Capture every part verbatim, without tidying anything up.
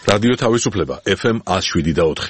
რადიო თავისუფლება ეფ ემ one oh seven და four.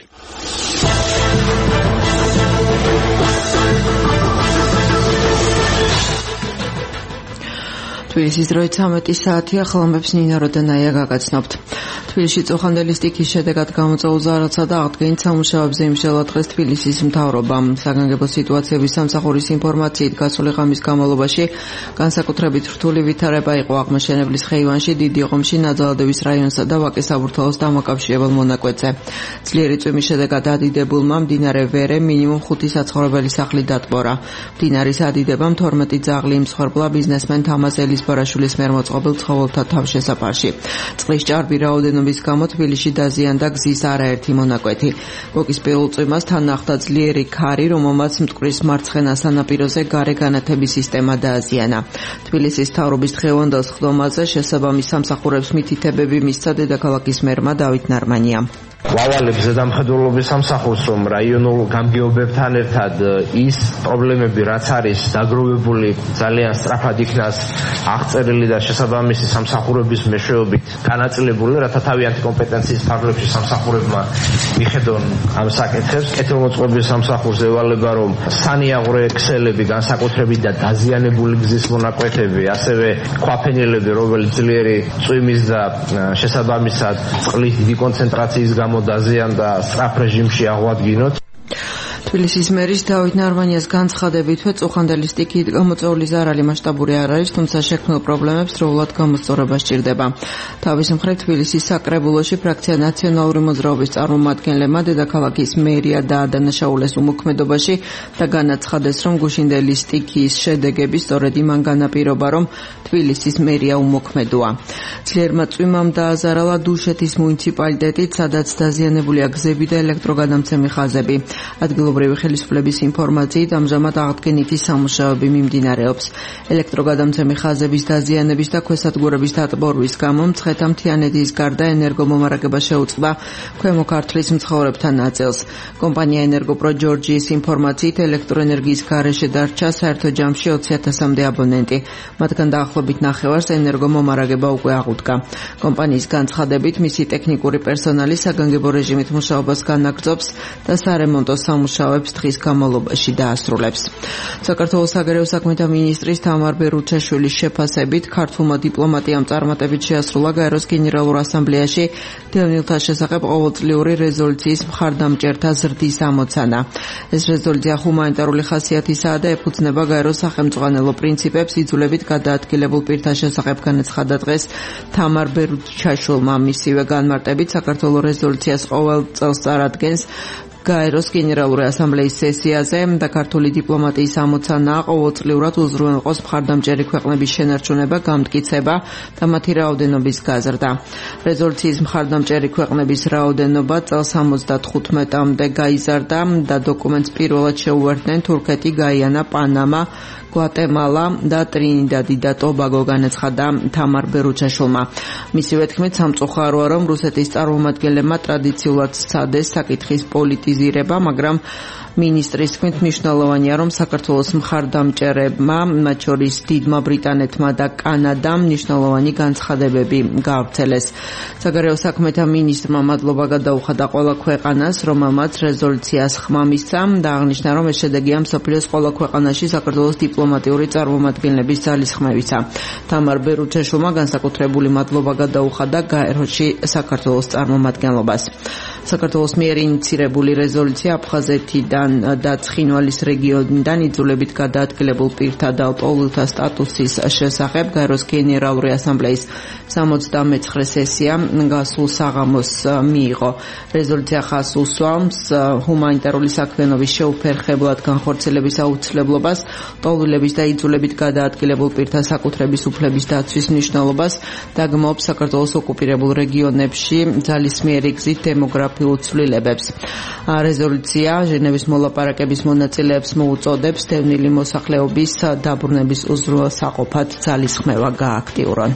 თბილისის დროით ცამეტი საათია, ხლამებს ნინა როდანაია გაგაცნობთ. თბილისში წუხანდელი სტიქის შედეგად გამოწვეულ ზარალსა და აღდგენით სამუშაოებზე იმსჯელად დღეს თბილისის მთავრობამ. საგანგებო სიტუაციების სამსახურის ინფორმაციით გასული ღამის განმავლობაში განსაკუთრებით რთული ვითარება იყო აღმაშენებლის ხეივანში, დიდი ღომში, ნაძალადევის რაიონსა და ვაკის საბურთალოს დამაკავშირებელ მონაკვეთზე. ძლიერი წვიმის შედეგად ადიდებულმა მდინარე ვერე მინიმუმ ხუთი საცხოვრებელი სახლი დატბორა. მდინარის ადიდებამ თორმეტი ძაღლი იმსხვერპლა ბიზნესმენ თამაზ ელისბარაშვილის მიერ მოწყობილ ცხოველთა თავშესაფარში. წყლის ჭარბი რაოდენობის გამო თბილისში დაზიანდა გზის არაერთი მონაკვეთი. მოკისპირულ წვიმას თან ახლდა ძლიერი ქარი, რომელმაც მტკვრის მარცხენა სანაპიროზე გარე განათების სისტემა დააზიანა. თბილისის მთავრობის დღევანდელ სხდომაზე შესაბამის სამსახურებს მითითებები მისცა დედაქალაქის მერმა დავით ნარმანიამ. ვავალებს ზედამხედველობის სამსახურს, რომ რაიონულ გამგეობებთან ერთად ის პრობლემები, რაც არის დაგროვებული, ძალიან სწრაფად იქნას აღწერილი და შესაბამისი სამსახურების მეშვეობით განაწილებული, რათა თავიანთი კომპეტენციის ფარგლებში სამსახურებმა მიხედონ ამ საკითხებს. კეთილმოწყობის სამსახურს ევალება, რომ სანიაღვრე ქსელები, განსაკუთრებით და დაზიანებული გზის მონაკვეთები, ასევე ქვაფენილები, რომელიც ძლიერი წვიმის და შესაბამისად წყლის დიდი კონცენტრაციის გამო დაზიანდა სწრაფ რეჟიმში აღვადგინოთ. თბილისის მერის დავით ნარმანიას განცხადებითვე წუხანდელი სტიქით გამოწვეული ზარალი მასშტაბური არ არის, თუმცა შექმნილ პრობლემებს დროულად გამოსწორება სჭირდება. თავის მხრივ თბილისის საკრებულოში ფრაქცია ნაციონალური მოძრაობის წარმომადგენლებმა დედაქალაქის მერია დაადანაშაულეს უმოქმედობაში და განაცხადეს, რომ გუშინდელი სტიქის შედეგები სწორედ იმან განაპირობა, რომ თბილისის მერია უმოქმედოა. ძლიერმა წვიმამ დააზარალა დუშეთის მუნიციპალიტეტით, სადაც დაზიანებულია გზები და ელექტროგადამცემი ხაზები. ადგილობრივი ხელისუფლების ინფორმაციით ამჟამად აღდგენითი სამუშაოები მიმდინარეობს. ელექტროგადამცემი ხაზების დაზიანების და ქვესადგურების დატბორვის გამო მცხეთა მთიანეთის გარდა ენერგომომარაგება შეუწყდა ქვემო ქართლის მცხოვრებთა ნაწილს. კომპანია ენერგოპრო ჯორჯიის ინფორმაციით ელექტროენერგიის გარეშე დარჩა საერთო ჯამში ოცი ათასამდე აბონენტი. მათგან დაახლოებით ნახევარს ენერგომომარაგება უკვე აღუდგა. კომპანიის განცხადებით მისი ტექნიკური პერსონალი საგანგებო რეჟიმით მუშაობას განაგრძობს და სარემონტო სამუშაოებს დღის განმავლობაში დაასრულებს. საქართველოს საგარეო საქმეთა მინისტრის თამარ ბერუჩაშვილის შეფასებით ქართულმა დიპლომატიამ წარმატებით შეასრულა გაეროს გენერალურ ასამბლეაში დევნილთა შესახებ ყოველწლიური რეზოლუციის მხარდამჭერთა ზრდის ამოცანა. ეს რეზოლუცია ჰუმანიტარული ხასიათისაა და ეფუძნება გაეროს სახელმწიფო პრინციპებს. იძულებით გადაადგილებულ პირთა შესახებ განაცხადა დღეს თამარ ბერუჩაშვილმა. მისივე განმარტებით საქართველოს რეზოლუციას ყოველ წელს წარადგენს გაეროს გენერალური ასამბლეის სესიაზე და ქართული დიპლომატიის ამოცანაა ყოველწლიურად უზრუნველყოს მხარდამჭერი ქვეყნების შენარჩუნება, გამტკიცება და მათი რაოდენობის გაზრდა. რეზოლუციის მხარდამჭერი ქვეყნების რაოდენობა წელს ოცდათხუთმეტამდე გაიზარდა და დოკუმენტს პირველად შეუერთდნენ თურქეთი, გაიანა, პანამა, გვატემალა და ტრინიდადი და ტობაგო, განაცხადა თამარ ბერუჩაშვილმა. მისივე თქმით, სამწუხაროა, რომ რუსეთის წარმომადგენლებმა ტრადიციულად სცადეს საკითხის პოლიტიზირება, მაგრამ მინისტრის თქმით მნიშვნელოვანია, რომ საქართველოს მხარდამჭერებმა, მათ შორის დიდმა ბრიტანეთმა და კანადამ მნიშვნელოვანი განცხადებები გაავრცელეს. საგარეო საქმეთა მინისტრმა მადლობა გადაუხადა ყველა ქვეყანას, რომელმაც რეზოლუციას ხმა მისცა და აღნიშნა, რომ ეს შედეგია მსოფლიოს ყველა ქვეყანაში საქართველოს დიპლომატიური წარმომადგენლების ძალისხმევისა. თამარ ბერუჩაშვილმა განსაკუთრებული მადლობა გადაუხადა გაეროში საქართველოს წარმომადგენლობას. საქართველოს მიერ ინიცირებული რეზოლუცია აფხაზეთიდან და ცხინვალის რეგიონიდან იძულებით გადაადგილებულ პირთა და ლტოლვილთა სტატუსის შესახებ გაეროს გენერალური ასამბლეის სამოცდამეცხრე სესია გასულ საღამოს მიიღო. რეზოლუცია ხაზს უსვამს ჰუმანიტარული საქმიანობის შეუფერხებლად განხორციელების აუცილებლობას, ლტოლვილების და იძულებით გადაადგილებულ პირთა საკუთრების უფლების დაცვის მნიშვნელობას და გმობს საქართველოს ოკუპირებულ რეგიონებში ძალისმიერი გზით დემოგრაფიულ ცვლილებებს. რეზოლუცია ჟენევის მოლაპარაკების მონაწილეებს მოუწოდებს დევნილი მოსახლეობის დაბრუნების უზრუნველსაყოფად ძალისხმევა გააქტიურონ.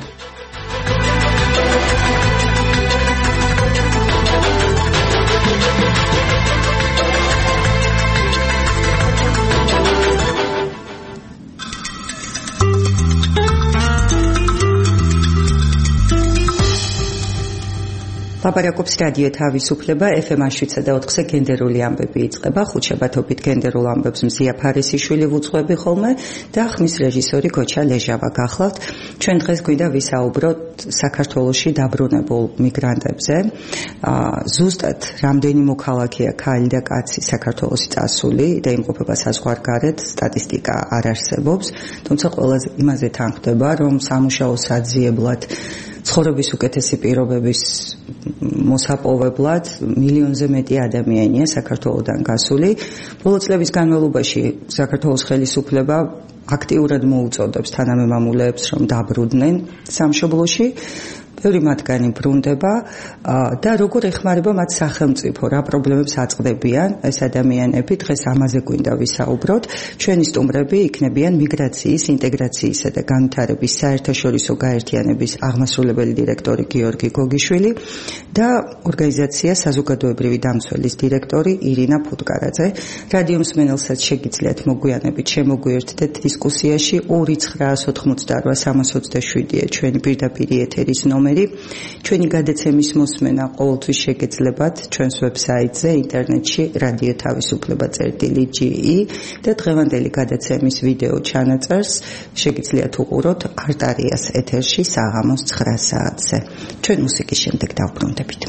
ლაპარაკობს რადიო თავისუფლება ეფ ემ შვიდსა და ოთხზე გენდერული ამბები იწყება. ხუთშაბათობით გენდერულ ამბებს მზია ფარისიშვილი ვუძღვები ხოლმე და ხმის რეჟისორი გოჩა ლეჟავა გახლავთ. ჩვენ დღეს გვინდა ვისაუბროთ საქართველოში დაბრუნებულ მიგრანტებზე. ზუსტად რამდენი მოქალაქეა ქალი და კაცი საქართველოში წასული და იმყოფება საზღვარგარეთ, სტატისტიკა არ არსებობს, თუმცა ყველაზე იმაზე თანხდება, რომ სამუშაო საძიებლად ცხოვრების უკეთესი პირობების მოსაპოვებლად მილიონზე მეტი ადამიანია საქართველოდან გასული. ბოლო წლების განმავლობაში საქართველოს ხელისუფლება აქტიურად მოუწოდებს თანამემამულეებს, რომ დაბრუნდნენ სამშობლოში. ბევრი მათგანი ბრუნდება და როგორ ეხმარება მათ სახელმწიფო, რა პრობლემებს აწყდებიან ეს ადამიანები, დღეს ამაზე გვინდა ვისაუბროთ. ჩვენი სტუმრები იქნებიან მიგრაციის, ინტეგრაციისა და განვითარების საერთაშორისო გაერთიანების აღმასრულებელი დირექტორი გიორგი გოგიშვილი და ორგანიზაცია საზოგადოებრივი დამცველის დირექტორი ირინა ფუტკარაძე. რადიო მსმენელსაც შეგიძლიათ მოგვიანებით შემოგვიერთდეთ დისკუსიაში ორი ცხრაას ოთხმოცდაარვა სამას ოცდაშვიდია ჩვენი პირდაპირ ეთერის ნომერი. ჩვენი გადაცემის მოსმენა ყოველთვის შეგეძლებათ ჩვენს ვებსაიტზე, ინტერნეტში რადიო თავისუფლება წერტილი ჯი ი და დღევანდელი გადაცემის ვიდეო ჩანაწერს შეგიძლიათ უყუროთ არტარიას ეთერში საღამოს ცხრა საათზე. ჩვენ მუსიკის შემდეგ დავბრუნდებით.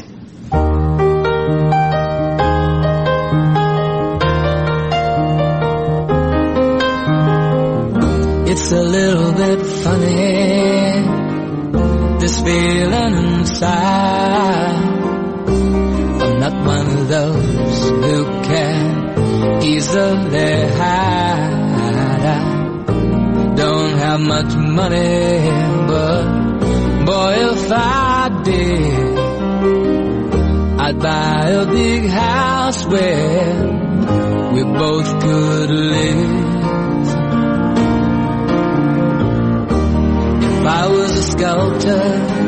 It's a little bit funny, this feeling inside. I'm not one of those who can easily hide. I don't have much money, but boy, if I did, I'd buy a big house where we both could live. If I was a sculptor,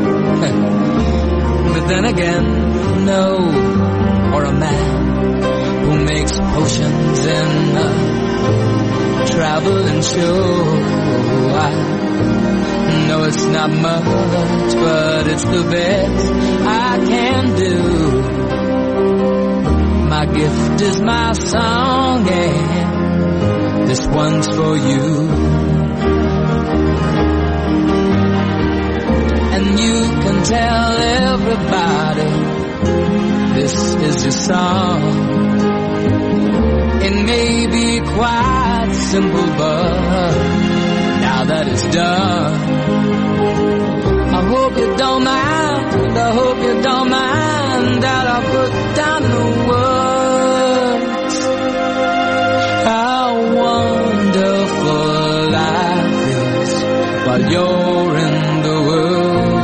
but then again, no, or a man who makes potions in a traveling show. I know it's not much, but it's the best I can do. My gift is my song, and this one's for you. And you can tell everybody this is your song. It may be quite simple, but now that it's done, I hope you don't mind, I hope you don't mind that I put down the words. How wonderful life is while you're in the world.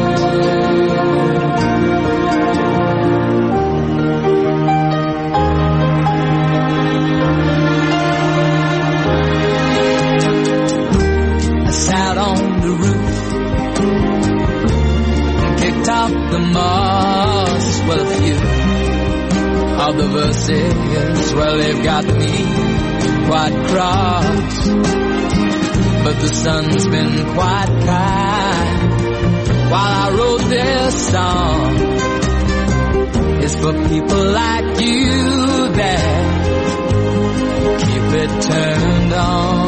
The moss, well, a few of the verses, well, they've got me quite cross, but the sun's been quite kind while I wrote this song. It's for people like you that keep it turned on.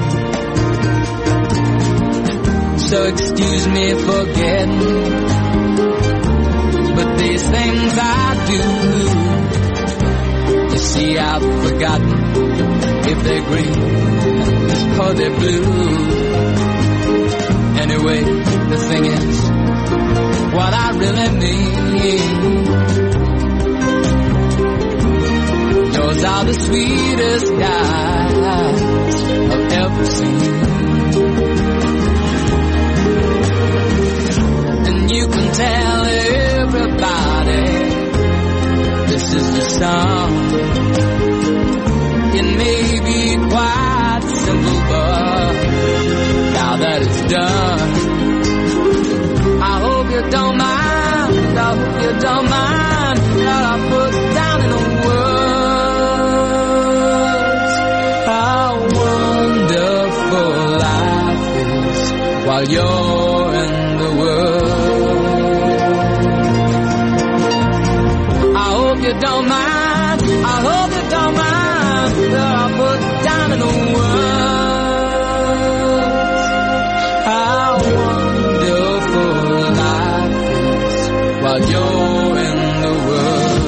So excuse me for getting, but these things I do, you see, I've forgotten if they're green or they're blue. Anyway, the thing is, what I really mean, yours are the sweetest eyes I've ever seen. And you can tell everybody this is the song. It may be quite simple, but now that it's done, I hope you don't mind, I hope you don't mind that I put down in the words how wonderful life is while you're in the world. while you're in the world.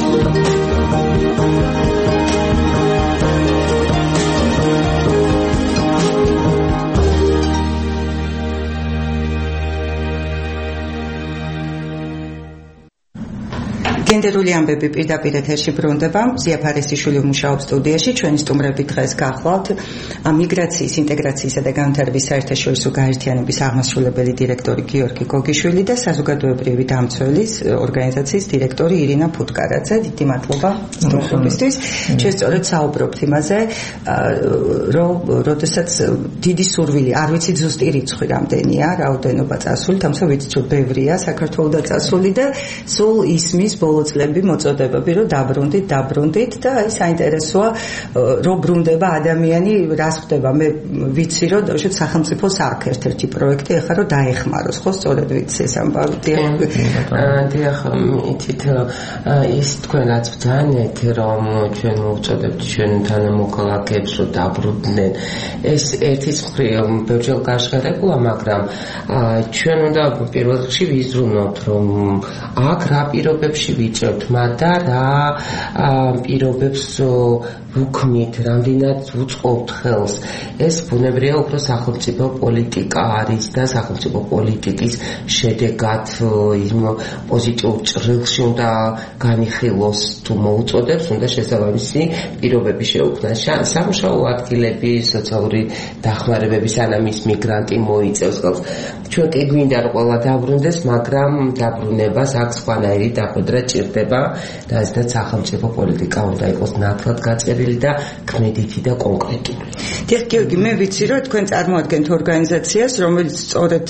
გენდერული ამბები პირდაპირ ეთერში ბრუნდება. ზია ფარესიშვილი მუშაობს სტუდიაში. ჩვენი სტუმრები დღეს გახლავთ მიგრაციის, ინტეგრაციისა და განვითარების საერთაშორისო გაერთიანების აღმასრულებელი დირექტორი გიორგი გოგიშვილი და საზოგადოებრივი დამცველის ორგანიზაციის დირექტორი ირინა ფუტკარაძე. დიდი მადლობა სტუმრობისთვის. ჩვენ სწორედ საუბრობთ იმაზე, რომ როდესაც დიდი სურვილი, არ ვიცი ზუსტი რიცხვი რამდენია, რაოდენობა წასული, თუმცა ვიცით, რომ ბევრია საქართველოს წასული და სულ ისმის წლები მოწოდებები რომ დაბრუნდით, დაბრუნდით და აი საინტერესოა რომ ბრუნდება ადამიანი, რას ხდება. მე ვიცი რომ შეიძლება სახელმწიფოს აქვს ერთ-ერთი პროექტი ახლა რომ დაეხმაროს, ხო სწორედ ვიცი ეს ამბავი. დიახ, იცით ის თქვენ რაც ბრძანეთ რომ ჩვენ მოვწოდებთ ჩვენთან მოქალაქეებს რომ დაბრუნდნენ, ეს ერთის მხრივ ბევრჯერ გაშღერებულა, მაგრამ ჩვენ უნდა პირველ რიგში ვიზრუნოთ რომ აქ რა პირობებში ვიჭერთ მათ და რა პირობებს ვუქმნით, რამდენად ვუწყობთ ხელს. ეს ბუნებრივია უფრო სახელმწიფო პოლიტიკა არის და სახელმწიფო პოლიტიკის შედეგად იმ პოზიტიურ ჭრილში უნდა განიხილოს თუ მოუწოდებს, უნდა შესაბამისი პირობები შეუქმნას. სამუშაო ადგილები, სოციალური დახმარებები, სანამ ის მიგრანტი მოიწევს ხელს. ჩვენ კი გვინდა რომ ყველა დაბრუნდეს, მაგრამ დაბრუნებას აქ სხვანაირი დახვედრა ჭირდება და ესეც სახელმწიფო პოლიტიკა უნდა იყოს ნათლად გაწერილი და ქმედითი და კონკრეტული. დიახ, გიორგი, მე ვიცი რომ თქვენ წარმოადგენთ ორგანიზაციას, რომელიც სწორედ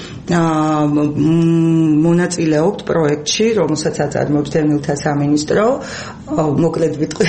მონაწილეობთ პროექტში, რომელსაც აწარმოებს დევნილთა სამინისტრო. მოკლედ ვიტყვი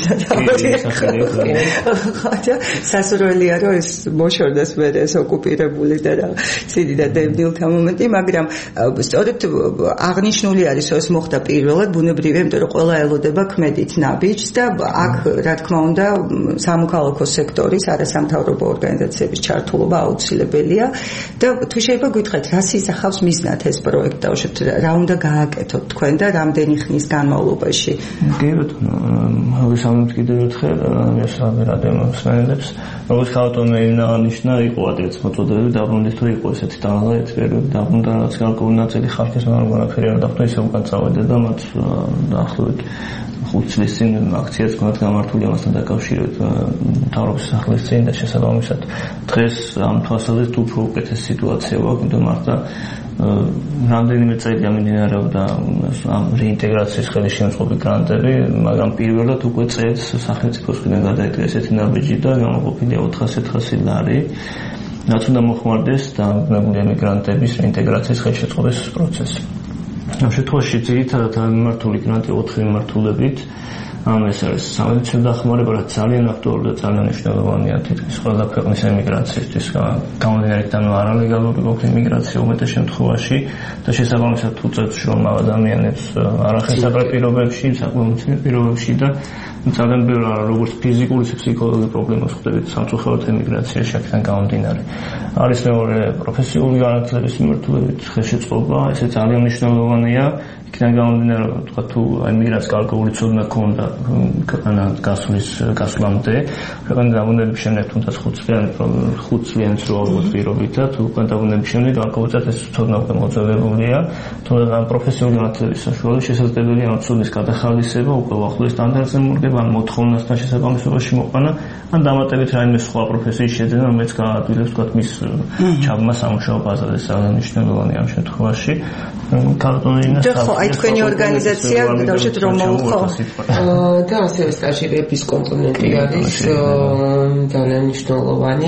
სასურველია რომ ეს მოშორდეს მე ეს ოკუპირებული და ცივი და დევნილთა მომენტი, მაგრამ სწორედ აღნიშნული არის რომ ეს მოხდა პირველად ბუნებრივია, იმიტომ რომ ყველა ელოდება ქმედით ნაბიჯს და აქ რა თქმა უნდა სამოქალაქო სექტორის არასამთავრობო ორგანიზაციების ჩართულობა აუცილებელია და თუ შეიძლება გითხრათ რას ისახავს მიზნად ეს პროექტი და უშუალოდ რა უნდა გააკეთოთ თქვენ და რამდენი ხნის განმავლობაში? კი ბატონო, მოგესალმებით კიდევ ერთხელ, მესამე რადიომსმენელებს. როგორც ხალხმა აღნიშნა, იყო ადრეც მოწოდებები დაბრუნდით, თუ იყო ესეთი ტალღა, ეს პერიოდი დაბრუნდა, რაც გარკვეული ნაწილი ხალხის მარგონაფერი არ დახვდა, ისე უკან წავედა და მათ დაახლოებით ხუთ წლის წინ აქციაც გქონდათ გამართული ამასთან დაკავშირებით მთავრობის სახლის წინ და შესაბამისად დღეს ამ თვალსაზრისით უფრო უკეთესი სიტუაცია გვაქვს, იმიტომ მართლა რამდენიმე წელი ამდინარეობდა ამ რეინტეგრაციის ხელშემწყობი გრანტები, მაგრამ პირველად უკვე წელს სახელმწიფოს მხრიდან გადაიდგა ესეთი ნაბიჯი და გამოყოფილია ოთხასი ათასი ლარი, რაც უნდა მოხმარდეს დამგნებული ემიგრანტების რეინტეგრაციის ხელშეწყობის პროცესში. ამ შემთხვევაში ძირითადად მიმართული გრანტი ოთხი მიმართულებით, ამ ეს არის სამედიცინო დახმარება, რაც ძალიან აქტუალური და ძალიან მნიშვნელოვანია თითქმის ყველა ქვეყნის ემიგრაციისთვის, გამომდინარე და არალეგალური ყოფილი ემიგრაცია უმეტეს შემთხვევაში და შესაბამისად თუ წევს რომ ადამიანებს არახელსაყრელ პირობებში, საკმაოდ პირობებში და ძალიან ბევრი როგორც ფიზიკური, ისე ფსიქოლოგიური პრობლემას ხვდებით სამწუხაროდ ემიგრაციაში აქედან გამომდინარე. არის მეორე პროფესიული განათლების მიმართულებით ხელშეწყობა, ესე ძალიან მნიშვნელოვანია. იქიდან გამომდინარე, თქვა თუ ემიგრაციის გარკვეული ცოდნა ქონდა ქვეყანა გასulis გასვლამდე, ქვეყანა დაბრუნების შემდეგ თუნდაც ხუთ წლიანი სრულყოფილი პირობითა, თუ უკან დაბრუნების შემდეგ გარკვეულწილად ეს ცოდნა უკვე მოწოდებულია, თუმცა პროფესიული განათლების საშუალებით შესაძლებელია ამ ცოდნის გადახალისება, უკვე უახლოეს სტანდარტზე მორგება, ან მოთხოვნასთან შესაბამისობაში მოყვანა, ან დამატებით რაიმე სხვა პროფესიის შეძენა, რომელიც გაადვილებს თქვა მის ჩაბმა სამუშაო ბაზაზე. ეს ძალიან მნიშვნელოვანია ამ შემთხვევაში. კარტონინა აი თქვენი ორგანიზაცია დავშეთ რომ მოუხო და ასევე სტაჟირების კომპონენტი არის ძალიან მნიშვნელოვანი.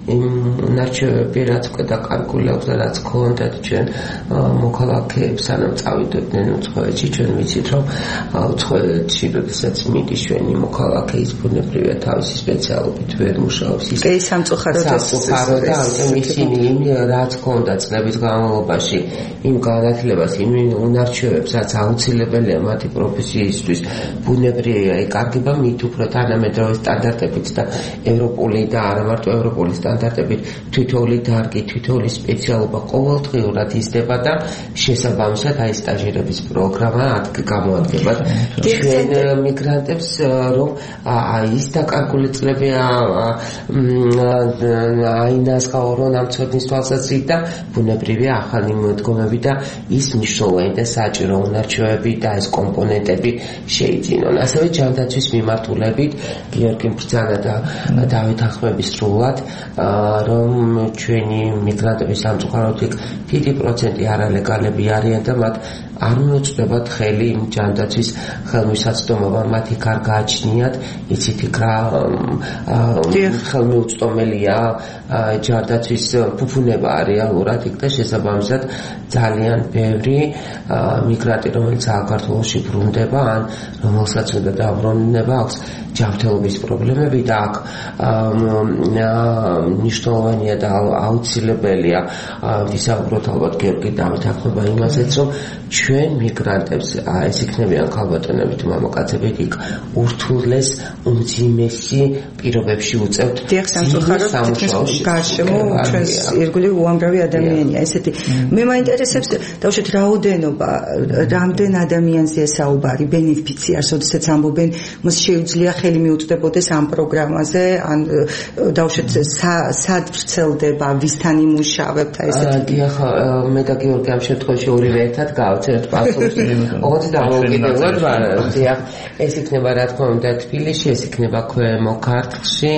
ნარჩევები რაც უკვე დაკარგულებს და რაც ქონდათ ჩვენ მოქალაქეებს სანამ წავიდებდნენ უცხოეთში, ჩვენ ვიცით რომ უცხოეთში როდესაც მიდის ჩვენი მოქალაქე ის ბუნებრივია თავისი სპეციალობით ვერ მუშაობს, ის კი სამწუხაროდ ეს და ამიტომ ისინი რაც ქონდათ წლების განმავლობაში იმ განათლების აუცილებას იმ უნარჩვევებს, რაც აუცილებელია მათი პროფესიისთვის, ბუნებრივია, იკარგება მით უფრო თანამედროვე სტანდარტებით და ევროპული და არა მარტო ევროპული სტანდარტებით თითოეული დარგი, თითოეული სპეციალობა ყოველდღიურად იზრდება და შესაბამისად აი სტაჟირების პროგრამა გამოადგება ჩვენ მიგრანტებს, რომ ის დაკარგული წლები აინასყავონ ამ ცოდნის თვალსაზრისით და ბუნებრივია ახალი მოდგომები და ის მნიშვნელოვანი და საჭირო უნარჩვევები და ეს კომპონენტები შეიძინონ. ასევე ჯანდაცვის მიმართულებით გიორგი ბრძანა და დავით ახმების სრულად, რომ ჩვენი მიგრანტების სამწუხაროდ დიდი პროცენტი არალეგალები არიან და მათ არ მიუწვდებათ ხელი იმ ჯანდაცვის ხელმისაწვდომობა, მათ იქ არ გააჩნიათ, იცით იქ რა ხელმიუწვდომელია ჯანდაცვის ფუფუნება რეალურად იქ და შესაბამისად ძალიან ბევრი მიგრანტი, რომელიც საქართველოში ბრუნდება, ან რომელსაც უნდა დაბრუნება აქვს ჯანმრთელობის პრობლემები და აქ მნიშვნელოვანია და აუცილებელია ვისაუბროთ ალბათ გიორგი დავით ახმება იმაზეც, რომ ჩვენ მიგრანტებს ეს იქნებიან ქალბატონებით, მამაკაცებით იქ ურთულეს უმძიმესი პირობებში უწევთ. დიახ, სამწუხაროდ თითქმის გარშემო ჩვენს ირგვლივ უამრავი ადამიანია ესეთი. მე მაინტერესებს დავუშვით რაოდენობა, რამდენ ადამიანზეა საუბარი, ბენეფიციარს, ოდესაც ამბობენ, მას შეუძლია ხელი მიუწვდებოდეს ამ პროგრამაზე, ან დავუშვით სად ვრცელდება, ვისთან იმუშავებთ ესეთი. დიახ, მე და გიორგი ამ შემთხვევაში ორივე ერთად გავაცერეთ პასუხს. ოღონდ დამოუკიდებლად ვარ. დიახ, ეს იქნება რა თქმა უნდა თბილისში, ეს იქნება ქვემო ქართლში,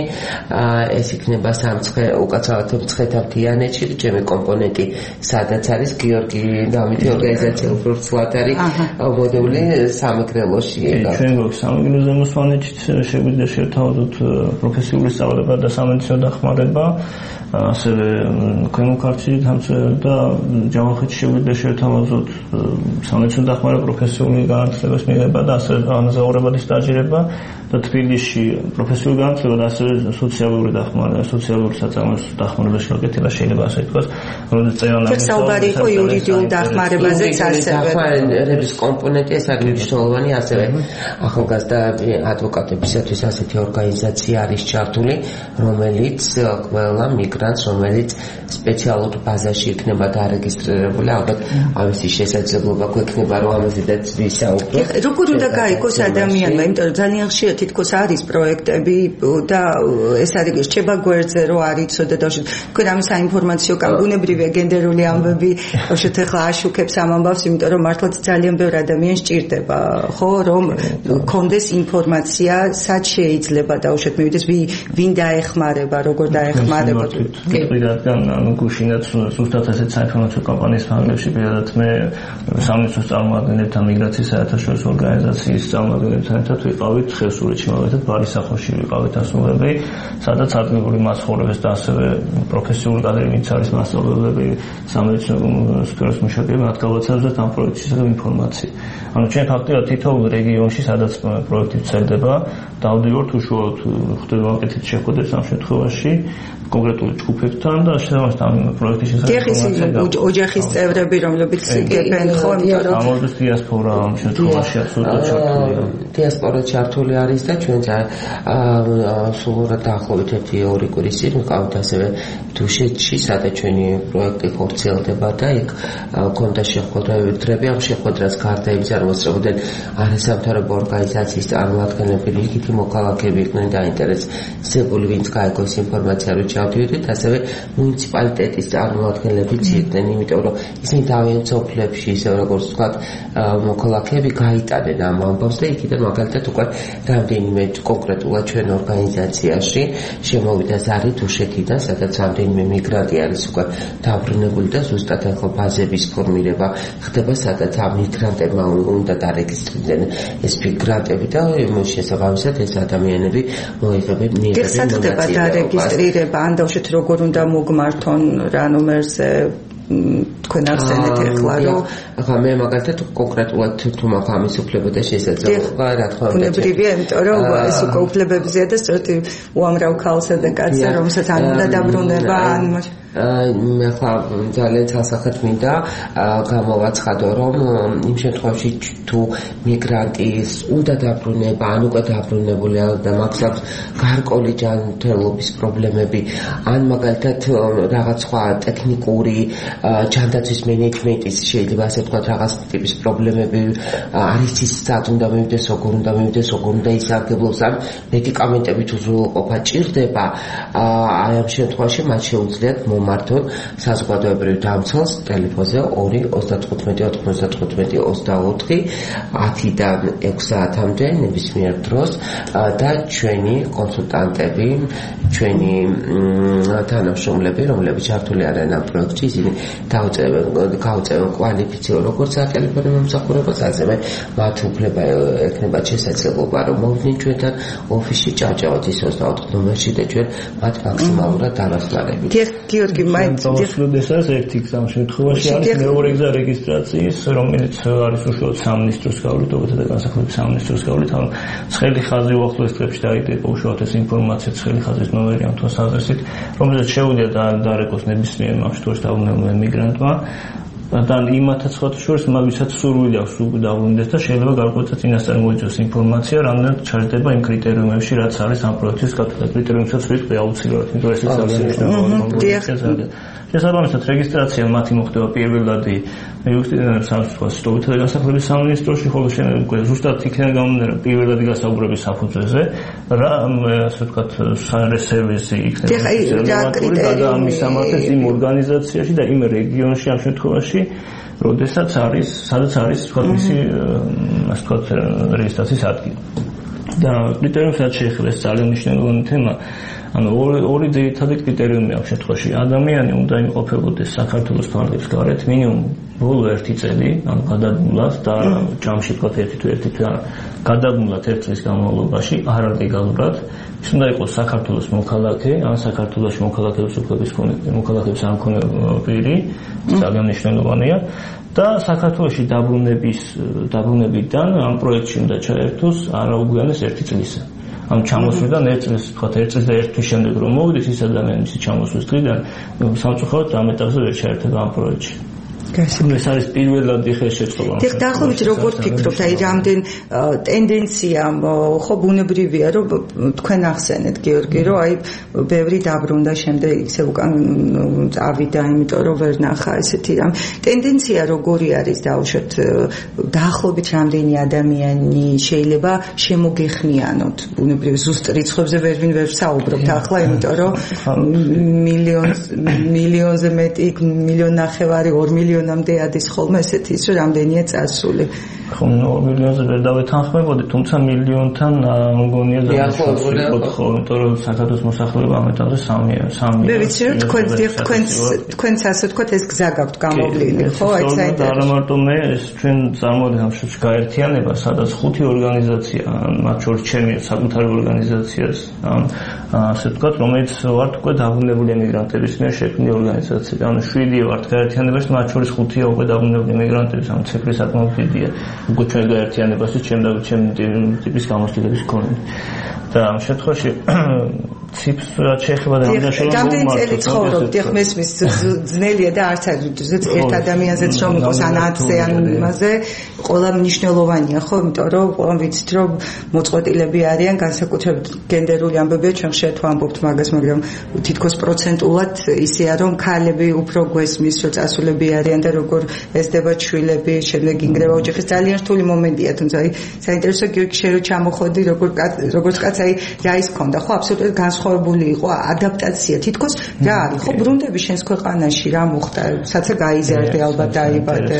ეს იქნება სამცხე უკაცრავად მცხეთა-მთიანეთში, ჩემი კომპონენტი სადაც არის გიორგი დავითი ორგანიზაცია უფრო ვრცლად არის მოდეული სამეგრელოში. ჩვენ გვაქვს სამეგრელოზე მოსვანეთშიც შეგვიძლია შევთავაზოთ პროფესიული სწავლება და სამედიცინო დახმარება, ასევე ქვემო ქართლში და ჯავახეთში შეგვიძლია შევთავაზოთ სამედიცინო დახმარება, პროფესიული განათლების მიღება და ასევე ანაზაურებადი სტაჟირება და თბილისში პროფესიული განათლება და ასევე სოციალური დახმარება, სოციალური საწარმოო დახმარების შეკეთება შეიძლება ასე ითქვას, როდესაც წერანამის საუბარი იყო იურიდიულ დახმარებაზეც ასევე. დახმარების კომპონენტი ეს არის მნიშვნელოვანი, ასევე ახალგაზრდა ადვოკატებისათვის ასეთი ორგანიზაცია არის ჩართული, რომელიც ყველა მიგრანტს, რომელიც სპეციალურ ბაზაში იქნება დარეგისტრირებული, ალბათ ამისი შესაძლებლობა გვექნება, რომ ამაზედაც ვისაუბროთ. როგორ უნდა გაიგოს ადამიანმა, იმიტომ რომ ძალიან ხშირად თითქოს არის პროექტები და ეს არის რჩება გვერდზე, რომ არ იცოდე და თქვენ ამის საინფორმაციო კამპუნებრივია გენდერული ამბები, უშუალოდ ახლა აშუქებს ამ ამბავს, იმიტომ რომ მართლაც ძალიან ბევრი ადამიანი სჭირდება, ხო, რომ კონდეს ინფორმაცია, სად შეიძლება და უშუალოდ მივიდეს ვინ დაეხმარება, როგორ დაეხმარება. რადგან ანუ გუშინაც ზუსტად ასეთ საინფორმაციო კამპანიის ფარგლებში პირადად მე სამინისტროს წარმომადგენლებთან, მიგრაციის საერთაშორისო ორგანიზაციის წარმომადგენლებთან ერთად ვიყავით ხევსურეთში, მაგალითად ბარისახოში ვიყავით ასულები, სადაც ადგილობრივი მაცხოვრებელს და ასევე პროფესიული კადრებიც არის მასწავლებლები, სამედიცინო სფეროს მუშაკები, მათ გავაცნობთ ამ პროექტის ინფორმაცია. ანუ ჩვენ ფაქტობრივად თითოეულ რეგიონში, სადაც პროექტი ვრცელდება, დავდივართ უშუალოდ ხდება აკეთეთ შეხვედრებს ამ შემთხვევაში კონკრეტული ჯგუფებთან და შესაბამისად ამ პროექტის შესახებ ოჯახის წევრები, რომლებიც იგებენ ხო, იმიტომ რომ ამოდის დიასპორა ამ შემთხვევაში აბსოლუტურად ჩართულია. დიასპორა ჩართული არის და ჩვენ სულ დაახლოებით ერთი ორი კვირის წინ ვიყავით ასევე დუშეთში, სადაც ჩვენი პროექტი ხორციელდება და იქ ქონდა შეხვედრები, ამ შეხვედრას გარდა იბრძანებოდნენ არასამთავრობო ორგანიზაციის წარმომადგენლები, რიგითი მოქალაქეები იყვნენ დაინტერესებული, ვინც გაიგოს ინფორმაცია, რომ ჩავდიოდეთ, ასევე მუნიციპალიტეტის წარმომადგენლებიც იყვნენ, იმიტომ რომ ისინი თავიანთ სოფლებში, ისე როგორც ვთქვათ, მოქალაქეები გაიტანენ ამ ამბავს და იქიდან მაგალითად უკვე რამდენიმე კონკრეტულად ჩვენ ორგანიზაციაში შემოვიდა ზარი დუშეთიდან, სადაც რამდენიმე მიგრანტი არის უკვე დაბრუნებული და ზუსტად ახლა ბაზების ფორმირება ხდება, სადაც ამ მიგრანტებმა უნდა დარეგისტრირდნენ ეს მიგრანტები და შესაბამისად ეს ადამიანები მოიღებენ მიიღებენ მონაცემები. დარეგისტრირება ან დავშეთ როგორ უნდა მოგმართონ რა ნომერზე თქვენ ახსენეთ ახლა რომ ახლა მე მაგალითად კონკრეტულად თუ მაქვს ამის უფლება და შესაძლებლობა რა თქმა უნდა ბუნებრივია იმიტომ რომ ეს უკვე უფლებებზეა და სწორედ უამრავ ქალსა და კაცსა რომელსაც არ უნდა დაბრუნება ან მე ხა ძალიან სასახეთ მინდა გამოვაცხადო რომ იმ შემთხვევაში თუ მიგრანტის უნდა დაბრუნება ან უკვე დაბრუნებული და მაქვს გარკვეული ჯანმრთელობის პრობლემები ან მაგალითად რაღაც სხვა ტექნიკური ჯანდაცვის მენეჯმენტის შეიძლება ასე ვთქვათ რაღაც ტიპის პრობლემები არის ის სად უნდა მივიდეს როგორ უნდა მივიდეს როგორ უნდა ისარგებლოს ან მედიკამენტებით უზრუნველყოფა ჭირდება აი ამ შემთხვევაში მათ შეუძლიათ მართონ საზოგადოებრივ დამცველს ტელეფონზე ორი ოცდათხუთმეტი ოთხმოცდათხუთმეტი ოცდაოთხი ათიდან ექვს საათამდე ნებისმიერ დროს და ჩვენი კონსულტანტები ჩვენი თანამშრომლები რომლებიც ჩართული არიან ამ პროექტში ისინი დაუწევენ გაუწევენ კვალიფიცირებულ როგორც სატელეფონო მომსახურებას ასევე მათ უფლება ექნებათ შესაძლებლობა რომ მოვიდნენ ჩვენთან ოფისში ჭავჭავად ის ოცდაოთხ ნომერში და ჩვენ მათ მაქსიმალურად დავასწრებით. გიორგი დავასრულდეს ერთი გზა შემთხვევაში არის მეორე გზა რეგისტრაციის რომელიც არის უშუალოდ სამინისტროს გავლით ობთ და განსაკუთრებით სამინისტროს გავლით ანუ ცხელი ხაზი უახლოეს წლებში დაიდება უშუალოდ ეს ინფორმაცია ცხელი ხაზის ნომერი ამ თვალს აზრით რომელზეც შეუძლია დარეკოს ნებისმიერ ამ შემთხვევაში დაბრუნებულ მიგრანტმა და იმათაც სხვა შორის მაგისაც სურვილი აქვს დაბრუნდეს და შეიძლება გარკვეულწილად წინასწარ მოიწვიოს ინფორმაცია რამდენად ჩაჯდება იმ კრიტერიუმებში რაც არის ამ პროექტის გათვლა კრიტერიუმსაც ვიტყვი აუცილებლად იმიტომ რომ ეს ძალიან მნიშვნელოვანია შესაბამისად რეგისტრაცია მათი მოხდება პირველადი მიუხედავად სამსახურის სტოვით და განსაკუთრებით სამინისტროში ხოლო შეიძლება უკვე ზუსტად იქნება გამომდინარე პირველადი გასაუბრების საფუძველზე რა ასე ვთქვათ სერვისი იქნება და ამის სამართლეს იმ ორგანიზაციაში და იმ რეგიონში ამ შემთხვევაში როდესაც არის სადაც არის ვთქვათ მისი ასე ვთქვათ რეგისტრაციის ადგილი და კრიტერიუმსაც შეეხება ეს ძალიან მნიშვნელოვანი თემა ანუ ორი ძირითადი კრიტერიუმია ამ შემთხვევაში ადამიანი უნდა იმყოფებოდეს საქართველოს ფარგლებს გარეთ მინიმუმ ბოლო ერთი წელი ანუ გადადგმულად და ჯამში ვთქვათ ერთი თუ ერთი თვე გადადგმულად ერთი წლის განმავლობაში არალეგალურად ის უნდა იყოს საქართველოს მოქალაქე ან საქართველოს მოქალაქეობის უფლების მოქალაქეების არ მქონე პირი ძალიან მნიშვნელოვანია და საქართველოში დაბრუნების დაბრუნებიდან ამ პროექტში უნდა ჩაერთოს არაუგვიანეს ერთი წლისა ამ ჩამოსვლიდან ერთ წელს ვთქვათ ერთ წელს და ერთ თვის შემდეგ რომ მოვიდეს ის ადამიანი მისი ჩამოსვლის დღიდან სამწუხაროდ ამ ეტაპზე ვერ ჩაერთება ამ პროექტში. ეს არის პირველადი ხელშეწყობა. დიახ, დაახლოებით როგორ ფიქრობთ, აი რამდენ ტენდენცია ხო ბუნებრივია რომ თქვენ ახსენეთ გიორგი რომ აი ბევრი დაბრუნდა შემდეგ ისე უკან წავიდა, იმიტომ რომ ვერ ნახა ესეთი რამ. ტენდენცია როგორი არის დაუშვათ დაახლოებით რამდენი ადამიანი შეიძლება შემოგეხნიანოთ ბუნებრივ ზუსტ რიცხვებზე ვერვინ ვერ ვსაუბრობთ ახლა, იმიტომ რომ მილიონს მილიონზე მეტი მილიონ ნახევარი ორ მილიონი ნამდე ადის ხოლმე ესეთი ის რომ რამდენია წასული ხო ორ მილიონზე ვერ დავეთანხმებოდი თუმცა მილიონთან მგონია დაახლოებით ხო იმიტომ რომ საქართველოს მოსახლეობა ამ ეტაპზე სამი სამი მე ვიცი რომ თქვენ თქვენ თქვენც ასე ვთქვათ ეს გზა გაქვთ გამოვლილი ხო აი საერთოდ არა მარტო მე ეს ჩვენ წარმოვიდგინე ამ შემთხვევაში გაერთიანება სადაც ხუთი ორგანიზაცია მათ შორის ჩემი საკუთარი ორგანიზაციას ასე ვთქვათ რომელიც ვართ უკვე დაბრუნებული ემიგრანტების მიერ შექმნილი ორგანიზაცია ანუ შვიდი ვართ გაერთიანებაში მათ შორის ხუთია უკვე დაბრუნებული ემიგრანტების ანუ ციფრი საკმაოდ დიდია უკვე ჩვენ გაერთიანებაში ჩემ და ჩემ ტიპის გამოცდილების კონტ და ამ შემთხვევაში ციფრს რაც შეეხება და რამდენი წელი ცხოვრობთ ეხ მესმის ძნელია და არც ერთ ადამიანზეც რომ იყოს ან ათზე ან იმაზე ყველა მნიშვნელოვანია ხო იმიტომ რომ ყველამ ვიცით რომ მოწყვეტილები არიან განსაკუთრებით გენდერული ამბებია ჩვენ ხშირად ვამბობთ მაგას მაგრამ თითქოს პროცენტულად ისეა რომ ქალები უფრო გვესმის რომ წასულები არიან და როგორ ესდება შვილები შემდეგ ინგრევა ოჯახის ძალიან რთული მომენტია თუმცა აი საინტერესო გიორგი შენ რო ჩამოხოდი როგორ როგორც კაც აი რა ის ქონდა ხო აბსოლუტურად განსხვავებული იყო ადაპტაცია თითქოს რა არის ხო ბრუნდები შენს ქვეყანაში რა მოხდა საცა გაიზარდე ალბათ დაიბადე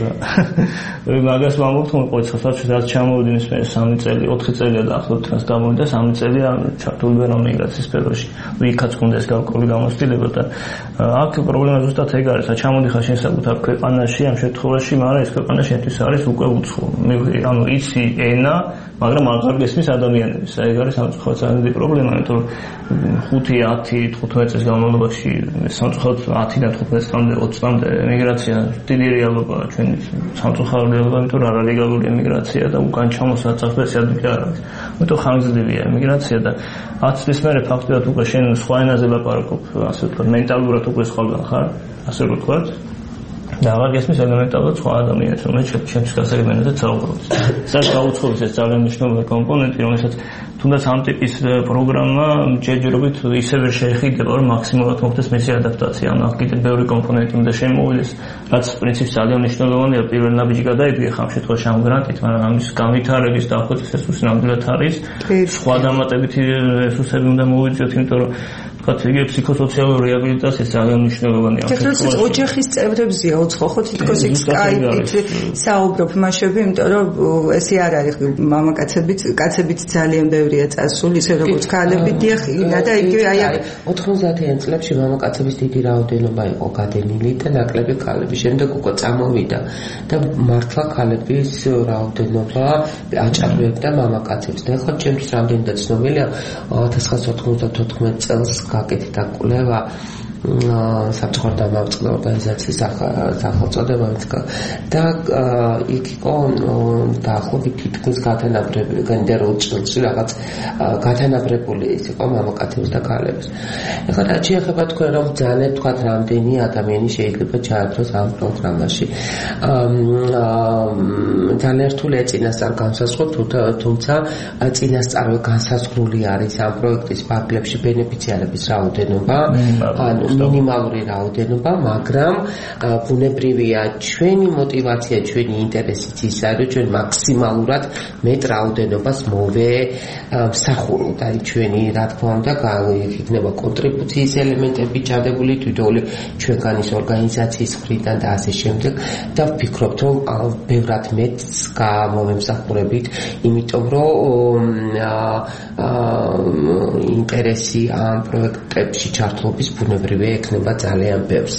მაგას ვამბობთ რომ ყოველთვის რაც ჩამოვიდნენ მე სამი წელი ოთხი წელია დაახლოებით რაც გამოვიდა სამი წელი ჩართული ვერო მიგრაციის სფეროში იქაც გქონდა ეს გარკვეული გამოცდილება და აქ პრობლემა ზუსტად ეგ არის რა ჩამოდიხარ შენ საკუთარ ქვეყანაში ამ შემთხვევაში მაგრამ ეს ქვეყანა შენთვის არის უკვე უცხო ანუ იცი ენა მაგრამ აღარ გესმის ადამიანებს. აი, ეს არის სამწუხაროდ ძალიან დიდი პრობლემა, იმიტომ რომ ხუთი, ათი, თხუთმეტ წლის განმავლობაში სამწუხაროდ ათიდან თხუთმეტ წლამდე, ოცი წლამდე ემიგრაცია დიდი რეალობაა ჩვენი სამწუხაროდ რეალობა, იმიტომ რომ არალეგალური ემიგრაცია და უკან ჩამოსვლა წარსულში ადგილი არ არის. იმიტომ ხანგრძლივია ემიგრაცია და ათ წლის მერე ფაქტობრივად უკვე შენ სხვა ენაზე ლაპარაკობ, ასე ვთქვათ, მენტალურად უკვე სხვაგან ხარ, ასე ვთქვათ. და აღარ გესმის ელემენტარულად სხვა ადამიანებს, რომელიც ჩემთვის გასაგებიანად საუბრობს. ეს გაუცხოდეს ეს ძალიან მნიშვნელოვანი კომპონენტი, რომელსაც თუნდაც ამ ტიპის პროგრამა ჯერჯერობით ისე ვერ შეეხიდება, რომ მაქსიმალურად მოხდეს მისი ადაპტაცია. ანუ აქ კიდევ ბევრი კომპონენტი უნდა შემოვიდეს, რაც პრინციპს ძალიან მნიშვნელოვანია. პირველ ნაბიჯი გადაიდგე ხამ შემთხვევაში ამ გრანტით, მაგრამ ამის განვითარების დახვეწის რესურსი ნამდვილად არის. სხვა დამატებითი რესურსები უნდა მოვიძიოთ, იმიტომ რომ თქვათ, იგი ფსიქოსოციალური რეაბილიტაცია ძალიან მნიშვნელოვანია. თეთროსის ოჯახის წევრებზია უცხო, ხო თითქოს იქ სკაიპით საუბრობ მასშტაბი, იმიტომ რომ ესე არ არის მამაკაცებიც, კაცებიც ძალიან ბევრია წასული, ისე როგორც ქალები დიახ, და იგივე აი ოთხმოცდაათიან წლებში მამაკაცების დიდი რაოდენობა იყო გადენილი და ნაკლები ქალები. შემდეგ უკვე წამოვიდა და მართლა ქალების რაოდენობა აჭარბებდა მამაკაცებს. და ახლა ჩემთვის რამდენადაც ცნობილია ოთხ ათას ოცდაოთხ წელს გაკეთდა კვლევა საბჭოთა დამაუწყდა ორგანიზაციის სახელწოდება და იქ იყო დაახლოებით თითქმის გათანაბრებული გენდერულ ჭრილში რაღაც გათანაბრებული ის იყო მამაკაცების და ქალების. ეხლა რაც შეეხება თქვენ რომ ძალიან თქვათ რამდენი ადამიანი შეიძლება ჩაერთოს ამ პროგრამაში. ძალიან რთულია წინასწარ განსაზღვროთ, თუმცა წინასწარვე განსაზღვრული არის ამ პროექტის ფარგლებში ბენეფიციარების რაოდენობა, ანუ მინიმალური რაოდენობა, მაგრამ ბუნებრივია ჩვენი мотиваცია, ჩვენი ინტერესიც ის არის, ჩვენ მაქსიმალურად მეტ რაოდენობას მოვესახუროთ. აი ჩვენი რა თქმა უნდა იქნება კონტრიბუციის ელემენტები ჩადებული თვითონული ჩვენგანის ორგანიზაციის მხრიდან და ასე შემდეგ და ვფიქრობთ, რომ ბევრად მეტს გამოვემსახურებით, იმიტომ რომ ინტერესი ამ პროექტებში ჩართლობის ბუნებრივია ექნება ძალიან ბევრს.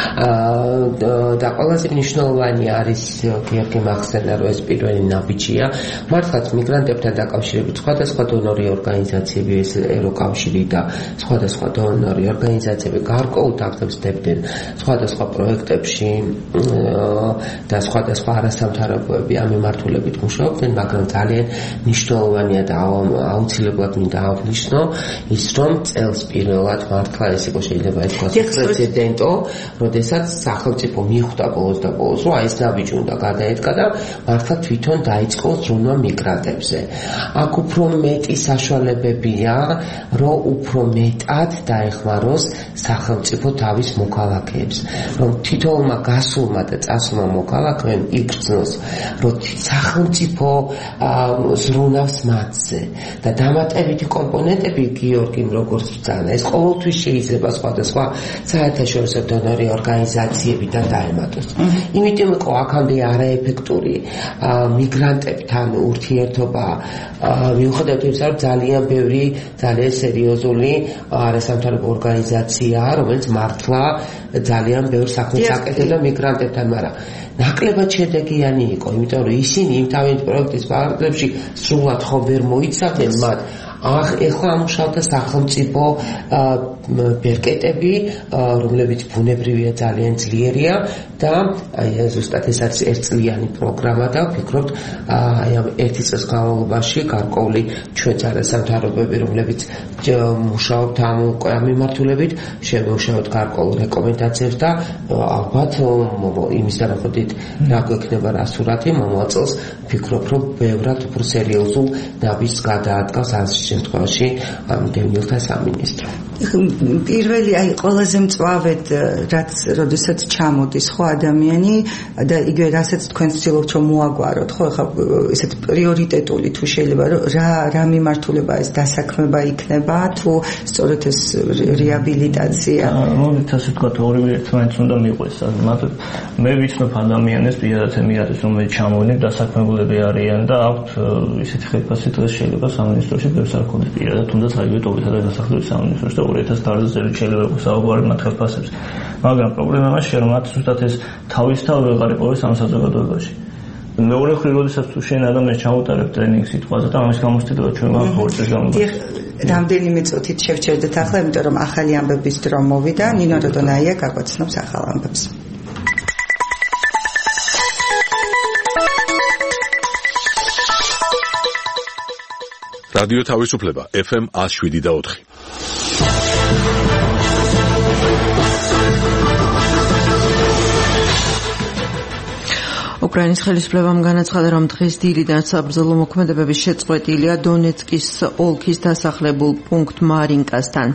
და ყველაზე მნიშვნელოვანი არის გიორგი მახსენა, რომ ეს პირველი ნაბიჯია. მართლაც მიგრანტებთან დაკავშირებით სხვადასხვა დონორი ორგანიზაციები, ეს ევროკავშირი და სხვადასხვა დონორი ორგანიზაციები გარკვეულ თვალსაჩინოს დებდნენ სხვადასხვა პროექტებში და სხვადასხვა არასამთავრობოები ამ მიმართულებით მუშაობდნენ, მაგრამ ძალიან მნიშვნელოვანია და აუცილებლად მინდა აღნიშნო ის, რომ წელს პირველად მართლა ეს იყო შეიძლება პრეცედენტო, როდესაც სახელმწიფო მიხვდა ბოლოს და ბოლოს, რომ აი ეს ნაბიჯი უნდა გადაედგა და მართლა თვითონ დაიწყო ზრუნვა მიგრანტებზე. აქ უფრო მეტი საშუალებებია, რომ უფრო მეტად დაეხმაროს სახელმწიფო თავის მოქალაქეებს, რომ თითოეულმა გასულმა და წასულმა მოქალაქემ იგრძნოს, რომ სახელმწიფო ზრუნავს მათზე და დამატებითი კომპონენტები გიორგიმ როგორც ბრძანა, ეს ყოველთვის შეიძლება სხვადასხვა საერთაშორისო დონორი ორგანიზაციებიდან დაემატოს. იმიტომ იყო აქამდე არაეფექტური მიგრანტებთან ურთიერთობა, მიუხედავად იმისა, რომ ძალიან ბევრი ძალიან სერიოზული არასამთავრობო ორგანიზაციაა, რომელიც მართლა ძალიან ბევრ საქმეს აკეთებდა მიგრანტებთან, მაგრამ ნაკლებად შედეგიანი იყო, იმიტომ რომ ისინი იმ თავიანთი პროექტის ფარგლებში სრულად ხო ვერ მოიცავდნენ მათ. ახ ეხლა ამუშავდა სახელმწიფო ბერკეტები, რომლებიც ბუნებრივია ძალიან ძლიერია და აი ზუსტად ეს არის ერთწლიანი პროგრამა და ვფიქრობთ აი ამ ერთი წლის განმავლობაში გარკვეული ჩვენც არასამთავრობოები, რომლებიც მუშაობთ ამ მიმართულებით, შემოშავთ გარკვეულ რეკომენდაციებს და ალბათ იმის თანახმად რა გვექნება რა სურათი მომავალ წელს ვფიქრობ, რომ ბევრად უფრო სერიოზულ ნაბიჯს გადაადგას ამ შემთხვევაში გენილთა სამინისტრო. პირველი აი ყველაზე მწვავედ რაც როდესაც ჩამოდის ხო ადამიანი და იგივე რასაც თქვენ ვცდილობთ რომ მოაგვაროთ ხო ხა ესეთ პრიორიტეტული თუ შეიძლება რა რა მიმართულება ეს დასაქმება იქნება თუ სწორედ ეს რეაბილიტაცია მოგეთ ასე თქვა ორივე ერთმანეთს უნდა მიყვეს მაგრამ მე ვიცნობ ადამიანებს პირადად ემიგრანტებს რომელიც ჩამოვიდნენ დასაქმებულები არიან და აქვთ ისეთი ხელფასი დღეს შეიძლება სამინისტროში ბევრს არ ქონდეს პირადად თუნდაც აიეტობითა და დასახლების სამინისტროში და ორი ათას დარზელი შეიძლება საუბარი მათ ხელფასებს მაგრამ პრობლემა მასშია რომ მათ ზუსტად ეს თავისთავად ვეღარ იპოვეს ამ საზოგადოებაში მეორე მხრივ როდესაც თუ შენ ადამიანს ჩამოტარებ ტრენინგს სიტყვაზე და ამის გამოსწორება ჩვენ გავხორცეს გამოგწევს. რამდენიმე წუთით შევჩერდეთ ახლა, იმიტომ რომ ახალი ამბების დრო მოვიდა, ნინო როდონაია გაგვაცნობს ახალ ამბებს. რადიო თავისუფლება ეფ ემ one oh seven და four. უკრაინის ხელისუფლებამ განაცხადა, რომ დღეს დილიდან საბრძოლო მოქმედებების შეწყვეტილია დონეცკის ოლქის დასახლებულ პუნქტ მარინკასთან.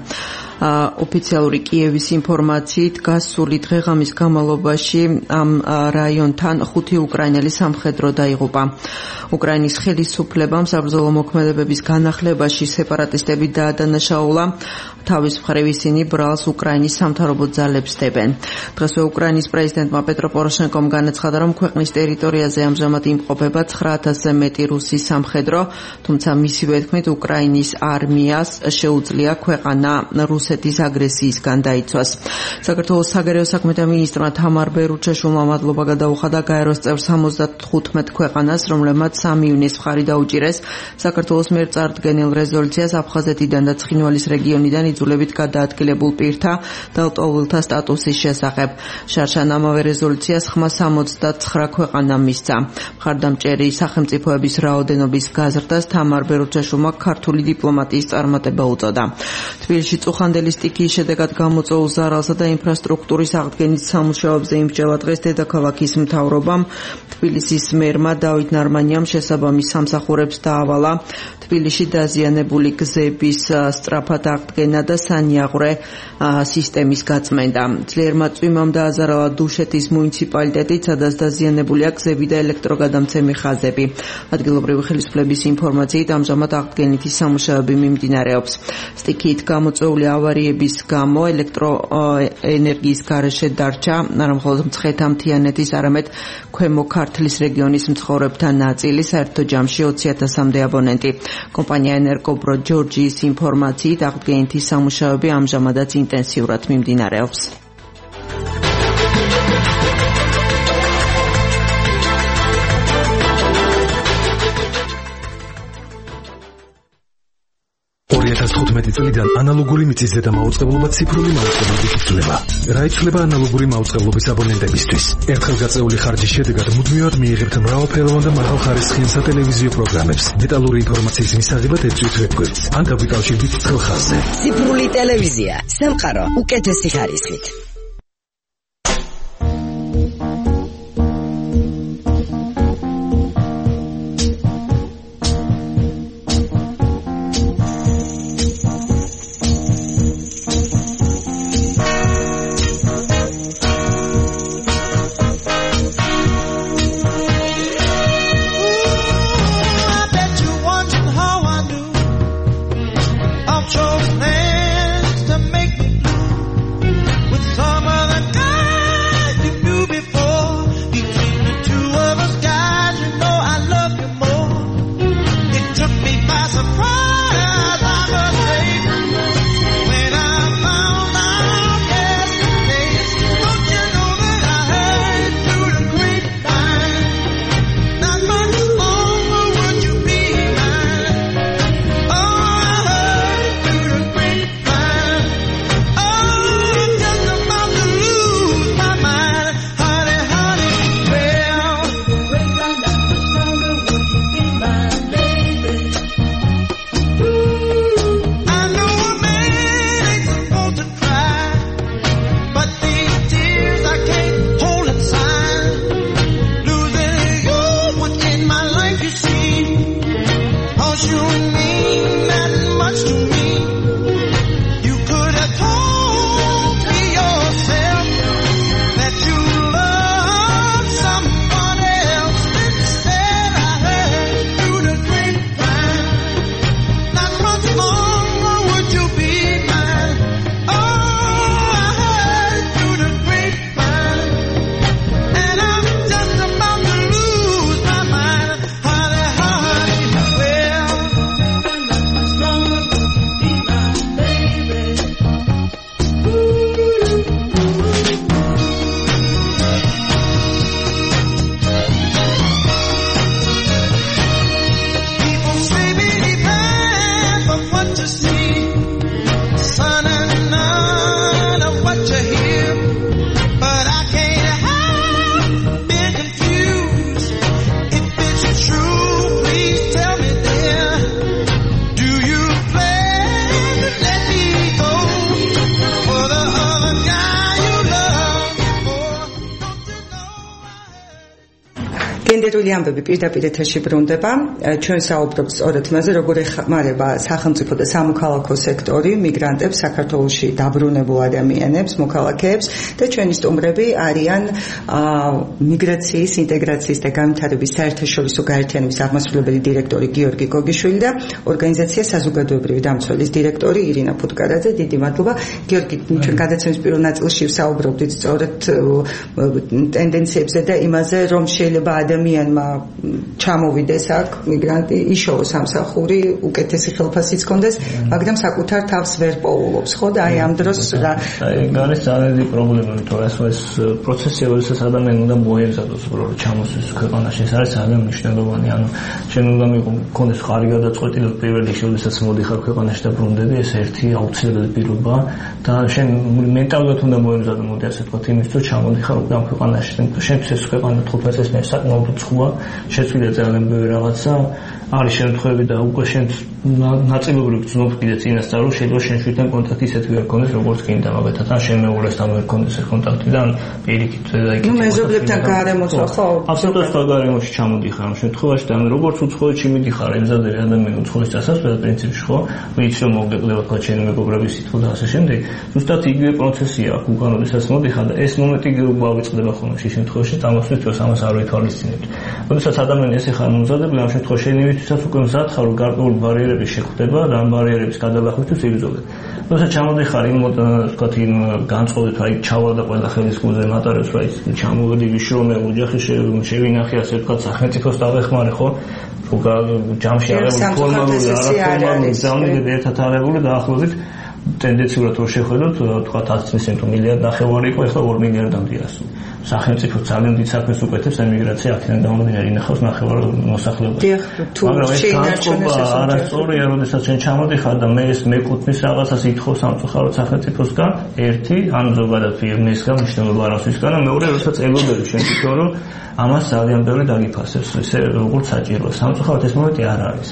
ოფიციალური კიევის ინფორმაციით გასული დღეღამის განმავლობაში ამ რაიონთან ხუთი უკრაინელი სამხედრო დაიღუპა. უკრაინის ხელისუფლებამ საბრძოლო მოქმედებების განახლებაში სეპარატისტები დაადანაშაულა, თავის მხრივ ისინი ბრალს უკრაინის სამთავრობო ძალებს დებენ. დღესვე უკრაინის პრეზიდენტმა პეტრო პოროშენკომ განაცხადა, რომ ქვეყნის ტერიტორიაზე ამჟამად იმყოფება nine ათასზე მეტი რუსი სამხედრო, თუმცა მისივე თქმით უკრაინის არმიას შეუძლია ქვეყანა რუსეთის აგრესიისგან დაიცვას. საქართველოს საგარეო საქმეთა მინისტრმა თამარ ბერუჩაშვილმა მადლობა გადაუხადა გაეროს წევრ სამოცდახუთმეტ ქვეყანას, რომლებმაც სამი ივნის მხარი დაუჭირეს საქართველოს მიერ წარდგენილ რეზოლუციას აფხაზეთიდან და ცხინვალის რეგიონიდან იძულებით გადაადგილებულ პირთა და ლტოლვილთა სტატუსის შესახებ. შარშან ამავე რეზოლუციას ხმა სამოცდათხრა ქვეყანა მისცა. მხარდამჭერი სახელმწიფოების რაოდენობის გაზრდას თამარ ბერუჩაშვილმა ქართული დიპლომატიის წარმატება უწოდა. თბილისში წუხანდელი სტიქიის შედეგად გამოწვეულ ზარალსა და ინფრასტრუქტურის აღდგენის სამუშაოებზე იმსჯელა დღეს დედაქალაქის მთავრობამ. თბილისის მერმა დავით ნარმანიამ შესაბამის სამსახურებს დაავალა თბილისში დაზიანებული გზების სწრაფად აღდგენა და სანიაღვრე სისტემის გაწმენდა. ძლიერმა წვიმამ დააზარალა დუშეთის მუნიციპალიტეტი, სადაც დაზიანებულია გზები და ელექტროგადამცემი ხაზები. ადგილობრივი ხელისუფლების ინფორმაციით ამჟამად აღდგენითი სამუშაოები მიმდინარეობს. სტიქიით გამოწვეული ავარიების გამო ელექტროენერგიის გარეშე დარჩა არა მხოლოდ მცხეთა-მთიანეთის, არამედ ქვემო ქართლის რეგიონის მცხოვრებთა ნაწილი, საერთო ჯამში ოცი ათასამდე აბონენტი. კომპანია ენერგოპრო ჯორჯიის ინფორმაციით აღდგენითი სამუშაოები ამჟამადაც ინტენსიურად მიმდინარეობს. ორი ათას თხუთმეტი წლიდან ანალოგური მიწის ზედა მაუწყებლობა ციფრული მაუწყებლობით იცვლება. რა იცვლება ანალოგური მაუწყებლობის აბონენტებისთვის? ერთხელ გაწეული ხარჯის შედეგად მუდმივად მიიღებთ მრავალფეროვან და მაღალხარისხიან სატელევიზიო პროგრამებს. დეტალური ინფორმაციის მისაღებად ეწვით ვებგვერდს. ან დაგვიკავშირდით ცხელ ხაზზე. ციფრული ტელევიზია. სამყარო უკეთესი ხარისხით. გენდერული ამბები პირდაპირ ეთერში ბრუნდება. ჩვენ საუბრობთ სწორედ იმაზე, როგორ ეხმარება სახელმწიფო და სამოქალაქო სექტორი მიგრანტებს, საქართველოში დაბრუნებულ ადამიანებს, მოქალაქეებს და ჩვენი სტუმრები არიან მიგრაციის, ინტეგრაციის და განვითარების საერთაშორისო გაერთიანების აღმასრულებელი დირექტორი გიორგი გოგიშვილი და ორგანიზაცია საზოგადოებრივი დამცველის დირექტორი ირინა ფუტკარაძე. დიდი მადლობა. გიორგი, ჩვენ გადაცემის პირველ ნაწილში ვსაუბრობდით სწორედ ტენდენციებზე და იმაზე, რომ შეიძლება ადამიანმა ჩამოვიდეს აქ მიგრანტი, იშოვოს სამსახური, უკეთესი ხელფასიც ჰქონდეს, მაგრამ საკუთარ თავს ვერ პოულობს, ხო? და აი ამ დროს რა არის ძალიან დიდი პრობლემა, იმიტომ რომ ეს პროცესი, როდესაც ადამიანი უნდა მოემზადოს, რომ ჩამოსვლის ქვეყანაში, ეს არის ძალიან მნიშვნელოვანი. ანუ ჩვენ უნდა მიყონდეს ხარი გადაწყვეტილი პირველ რიგში, როდესაც მოდიხარ ქვეყანაში და ბრუნდები, ეს ერთი აუცილებელი პირობაა და შენ მენტალურად უნდა მოემზადო, მოდი ასე ვთქვათ, იმის თუ ჩამოდიხარ უკვე ამ ქვეყანაში. შენთვის ეს ქვეყანა თულისაც მე საკმაოდ ცხუა, შეცვლიდა ძალიან ბევრი რაღაცა, არის შემთხვევები და უკვე შენ ნაწილობრივ გძნობ კიდე წინასწარ, რომ შეიძლება შენ შვილთან კონტაქტი ისეთი ვერ ქონდეს, როგორც გინდა, მაგალითად, ან შენ მეუღლესთან ვერ ქონდეს ეს კონტაქტი და ან პირიქით და იქით. ნუ მეზობლებთან გარემოც ხო? აბსოლუტურად გარემოში ჩამოდიხარ ამ შემთხვევაში და როგორც უცხოეთში მიდიხარ, ემზადები ადამიანი უცხოეთის დასასვლელად პრინციპში, ხო? ვიცი რომ მოგეკლება თქვა ჩემი მეგობრების სიტყვა და ასე შემდეგ. ზუსტად იგივე პროცესია აქ უკან როდესაც მოდიხარ და ეს მომენტი გვავიწყდება ხოლმე შე შემთხვევაში, ამასთვის თუ ამას არ ვითვალისწინებთ. როდესაც ადამიანი ესე ხარ მომზადებული, ამ შემთხვევაში შენ იმისთვისაც უკვე მზად ხარ, რომ გარკვეული ბარიერები შეხვდება და ამ ბარიერების გადალახვისთვის იბრძოლებ. როდესაც ჩამოდიხარ იმ თქვათ იმ განწყობებით, აი ჩავალ და ყველა ხელის გულზე მატარებს, რა ის ჩამოვედი ვიშრომე, ოჯახი შევინახე, ასე ვთქვათ, სახელმწიფოს დავეხმარე, ხო? უკვე ჯამში აღებული ფორმალური არაფორმალური ძალები ერთად აღებული და ახლობით ტენდენციურად რო შეხედოთ, თქვათ ათი ცენტი მილიარდ ნახევარი იყო, ახლა ორი მილიარდამდე ასული. სახელმწიფო ძალიან დიდ საქმეს უკეთებს ემიგრაცია აქედან გამომდინარე ინახავს ნახევარ მოსახლეობას. მაგრამ ეს განწყობა არასწორია, როდესაც შენ ჩამოდიხარ და მე ეს მეკუთვნის რაღაცას ითხოვს სამწუხაროდ სახელმწიფოსგან, ერთი, ან ზოგადად ფირმისგან, მნიშვნელობა არასვისგან, და მეორე, როდესაც ელოდები შენ თვითონ რომ ამას ძალიან ბევრი დაგიფასებს, ესე როგორც საჭიროა. სამწუხაროდ ეს მომენტი არ არის.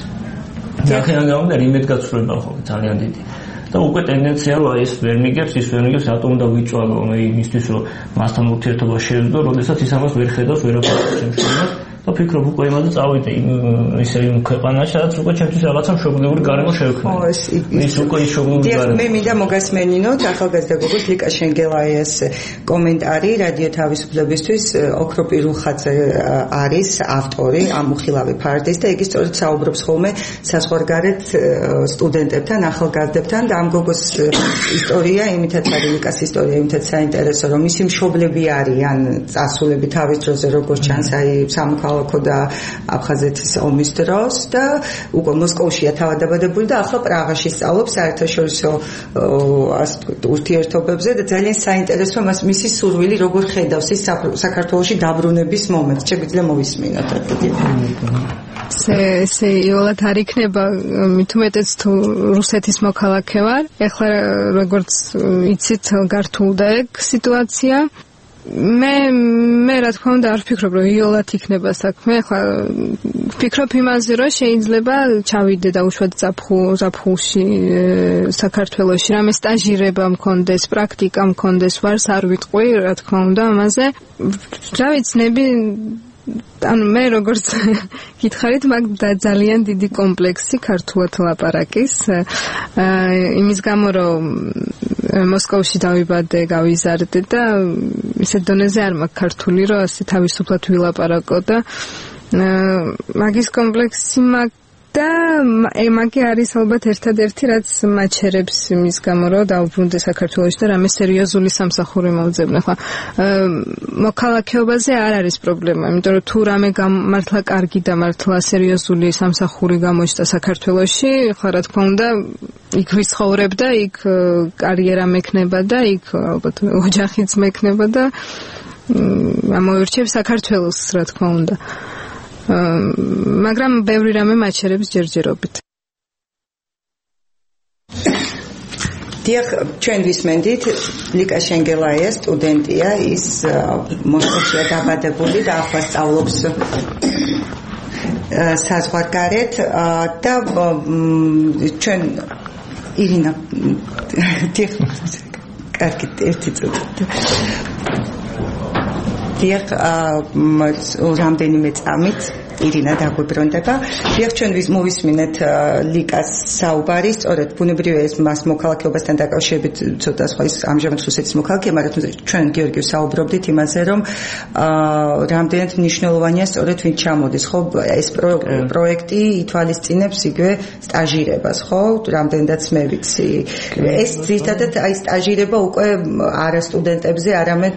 აქედან გამომდინარე იმედგაცრუება ხო ძალიან დიდი. და უკვე ტენდენცია რომ ეს ვერ მიგებს, ის ვერ მიგებს, რატომ უნდა ვიწვალო მე იმისთვის, რომ მასთან ურთიერთობა შევიდო, როდესაც ის ამას ვერ ხედავს, ვერაფერს შემჩნევს და ფიქრობ უკვე იმაზე წავიდე ისე იმ ქვეყანაში, სადაც უკვე ჩემთვის რაღაცა მშობლიური გარემო შევქმნი. ხო, ეს ის უკვე ის მშობლიური გარემო. მე მინდა მოგასმენინოთ ახალგაზრდა გოგოს ლიკა შენგელაიას კომენტარი რადიო თავისუფლებისთვის. ოქროპი რუხაძე არის ავტორი ამ უხილავი ფარდის და იგი სწორედ საუბრობს ხოლმე საზღვარგარეთ სტუდენტებთან, ახალგაზრდებთან და ამ გოგოს ისტორია იმითაც არის, ლიკას ისტორია იმითაც საინტერესო, რომ მისი მშობლები არიან წასულები თავის დროზე, როგორც ჩანს, აი სამოქალაქო და აფხაზეთის ომის დროს და უკვე მოსკოვშია თავადაბადებული და ახლა პრაღაში სწავლობს საერთაშორისო ურთიერთობებზე და ძალიან საინტერესოა მას მისი სურვილი როგორ ხედავს ის საქართველოში დაბრუნების მომენტს. შეგვიძლია მოვისმინოთ აქ. ესე იოლად არ იქნება მithumetes თუ რუსეთის მოქალაქე ვარ. ეხლა როგორც იცით გართულდა ეგ სიტუაცია. მე მე რა თქმა უნდა არ ვფიქრობ რომ იოლად იქნება საქმე. ახლა ვფიქრობ იმაზე რომ შეიძლება ჩავიდე და უშუალოდ ზაფხულში საქართველოში რამე სტაჟირება მქონდეს, პრაქტიკა მქონდეს, ვარს არ ვიტყვი რა თქმა უნდა ამაზე. რა ვიცნები, ანუ მე როგორც გითხარით, მაგ ძალიან დიდი კომპლექსი ქართულად ლაპარაკის. იმის გამო რომ მოსკოვში დავიბადე, გავიზარდე და ისეთ დონეზე არ მაქვს ქართული, რომ ასე თავისუფლად ვილაპარაკო და მაგის კომპლექსი მაქვს და მაგი არის ალბათ ერთადერთი რაც მაჩერებს იმის გამო რომ დავბრუნდე საქართველოში და რამე სერიოზული სამსახური მოვძებნე. ხა მოქალაქეობაზე არ არის პრობლემა, იმიტომ რომ თუ რამე მართლა კარგი და მართლა სერიოზული სამსახური გამოჩნდა საქართველოში, ხა რა თქმა უნდა იქ ვიცხოვრებ და იქ კარიერა მექნება და იქ ალბათ ოჯახიც მექნება და ამოვირჩევ საქართველოს რა თქმა უნდა. მაგრამ ბევრი რამე მაჩერებს ჯერჯერობით. დიახ, ჩვენ ვისმენდით ლიკა შენგელაია სტუდენტია, ის მოსკოვშია დაბადებული და ახლა სწავლობს საზღვარგარეთ და ჩვენ ირინა დიახ, კარგი ერთი წუთი. დიახ, რამდენიმე წამით ირინა დაგვიბრუნდება. დიახ, ჩვენ მოვისმინეთ ლიკას საუბარი, სწორედ ბუნებრივია ეს მას მოქალაქეობასთან დაკავშირებით ცოტა სხვა ის ამჟამად რუსეთის მოქალაქეა, მაგრამ ჩვენ გიორგი საუბრობდით იმაზე, რომ რამდენად მნიშვნელოვანია სწორედ ვინ ჩამოდის, ხო, ეს პროექტი ითვალისწინებს იგივე სტაჟირებას, ხო, რამდენადაც მე ვიცი. ეს ძირითადად აი სტაჟირება უკვე არა სტუდენტებზე, არამედ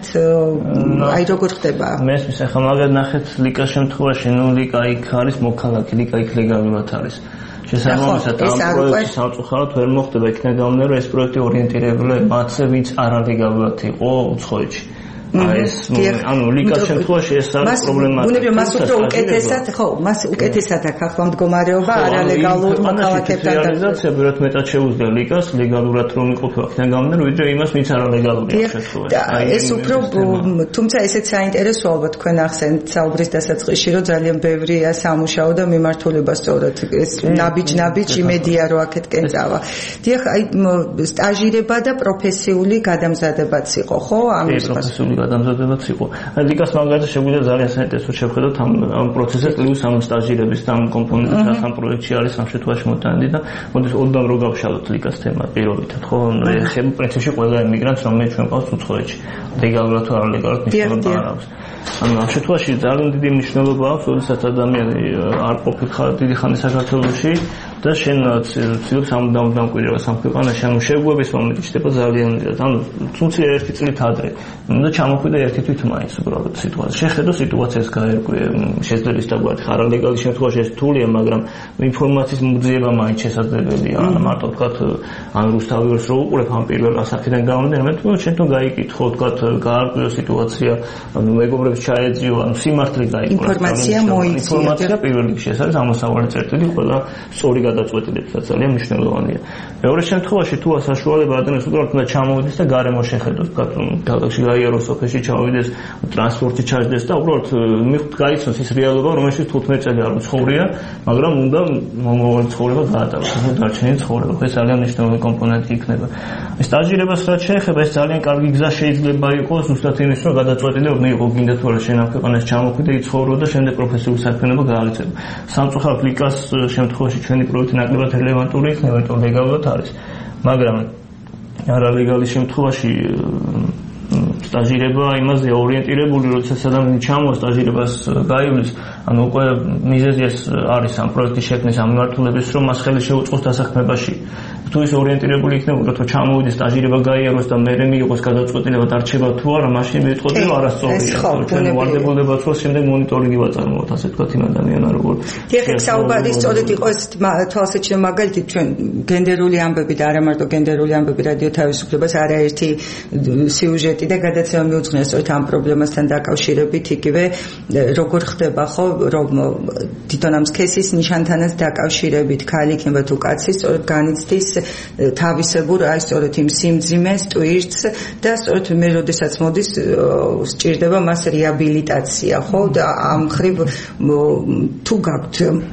აი როგორ ხდება? მესმის, ახლა მაგალითად ნახეთ ლიკას შემთხვევაში, ნუ ლიკა იქ არის მოქალაქე, ლიკა იქ ლეგალურად არის. შესაბამისად ამ პროექტის სამწუხაროდ ვერ მოხდება იქნება გამომდინარე, რომ ეს პროექტი ორიენტირებულია მათზე, ვინც არალეგალურად იყო უცხოეთში. ეს ანუ ლიკას შემთხვევაში ეს არის პრობლემა. ბუნებრივია მას უფრო უკეთესად, ხო, მას უკეთესად აქვს ახლა მდგომარეობა არალეგალურ მოქალაქეებთან დაკავშირებით. ბიურად მეტად შეუძლია ლიკას ლეგალურად რომ იყოფება იქნება გამომდინარე, ვიდრე იმას ვინც არალეგალურია შემთხვევაში. ეს უფრო თუმცა ესეც საინტერესოა, ალბათ თქვენ ახსენეთ საუბრის დასაწყისში, რომ ძალიან ბევრია სამუშაო და მიმართულება სწორად ეს ნაბიჯ-ნაბიჯ იმედია რომ აქეთკენ წავა. დიახ, აი სტაჟირება და პროფესიული გადამზადებაც იყო, ხო? ამის პროფესიული გადამზადებაც იყო. ლიკას მაგალითად შეგვიძლია ძალიან საინტერესო შევხედოთ ამ ამ პროცესზე პლუს ამ სტაჟირების და ამ კომპონენტებს ამ პროექტში არის ამ შემთხვევაში მოტანილი და მოდი ოდნავ რო გავშალოთ ლიკას თემა პირობითად, ხო? ხე პრინციპში ყველა ემიგრანტს რომელიც ჩვენ ყავს უცხოეთში, ლეგალურად თუ არალეგალურად მნიშვნელობა არ აქვს. ანუ ამ შემთხვევაში ძალიან დიდი მნიშვნელობა აქვს, როდესაც ადამიანი არ ყოფილ დიდი ხანი საქართველოში და შენ ცდილობს ამ დამკვირვებას ამ ქვეყანაში, ანუ შეგუების მომენტი ჩდება ძალიან დიდად. ანუ თუნდაც ერთი წლით ადრე უნდა ჩამოხვიდე ერთი თვით მაინც უბრალოდ სიტუაცია. შეხედო სიტუაციას გაერკვე, შეძლებს დაგვართ არალეგალის შემთხვევაში ეს რთულია, მაგრამ ინფორმაციის მგზება მაინც შესაძლებელია. ან მარტო ვთქვათ, ან რუსთავის რო უყურებ ამ პირველ ასაკიდან გამომდინარე, მე თვითონ შენ თუ გაიკითხო, ვთქვათ, გაარკვიო სიტუაცია, ანუ მეგობრებს ჩაეძიო, ანუ სიმართლე გაიყო. ინფორმაცია მოიწია. ინფორმაცია პირველ რიგში ეს არის ამოსავალი წერტილი, ყველა სწორი გადაწყვეტილებსაც ძალიან მნიშვნელოვანია. მეორე შემთხვევაში თუ საშუალება ადამიანს უბრალოდ უნდა ჩამოვიდეს და გარემო შეხედოს, ვთქვათ, ქალაქში გაიაროს, ოფისში ჩავიდეს, ტრანსპორტი ჩაჯდეს და უბრალოდ მიხთ გაიცნოს ის რეალობა, რომელშიც თუთხმეტ წელი არ უცხოვრია, მაგრამ უნდა მომავალი ცხოვრება გაატაროს, ეს დარჩენილი ცხოვრება. ეს ძალიან მნიშვნელოვანი კომპონენტი იქნება. სტაჟირებას რაც შეეხება, ეს ძალიან კარგი გზა შეიძლება იყოს, ზუსტად იმის, რომ გადაწყვეტილება იყო გინდა თუ არა შენ ამ ქვეყანაში ჩამოხვიდე, იცხოვრო და შემდეგ პროფესიული საქმიანობა გააგრძელო. სამწუხაროდ ლიკას შემთხვევაში ჩვენი პროექტი ნაკლებად რელევანტური იქნება, იმიტომ ლეგალურად არის. მაგრამ არალეგალის შემთხვევაში სტაჟირება იმაზე ორიენტირებული, როდესაც ადამიანი ჩამოვა სტაჟირებას გაივლის, ანუ უკვე მიზეზი ეს არის ამ პროექტის შექმნის ამ მიმართულების, რომ მას ხელი შეუწყოს დასაქმებაში. თუ ის ორიენტირებული იქნება, რომ ჩამოვიდეს სტაჟირება გაიაროს და მერე მიიღოს გადაწყვეტილება დარჩება თუ არა, მაშინ მეწყოდება არასწორია. ჩვენ ვალდებულებაც ვარ შემდეგ მონიტორინგი ვაწარმოოთ, ასე ვთქვათ, იმ ადამიანს როგორ. დიახ, საუბარი სწორედ იყო ეს თვალსაჩინო მაგალითი, ჩვენ გენდერული ამბები და არა მარტო გენდერული ამბები რადიო თავისუფლებას არაერთი სიუჟეტი და გადაცემა მიუძღვნა სწორედ ამ პრობლემასთან დაკავშირებით, იგივე როგორ ხდება, ხო, რომ თვითონ ამ სქესის ნიშანთანაც დაკავშირებით ქალი იქნება თუ კაცი, სწორედ განიცდის თავისებურ აი სწორედ იმ სიმძიმეს, ტვირთს და სწორედ მე როდესაც მოდის სჭირდება მას რეაბილიტაცია, ხო? და ამ ხრივ თუ გაქვთ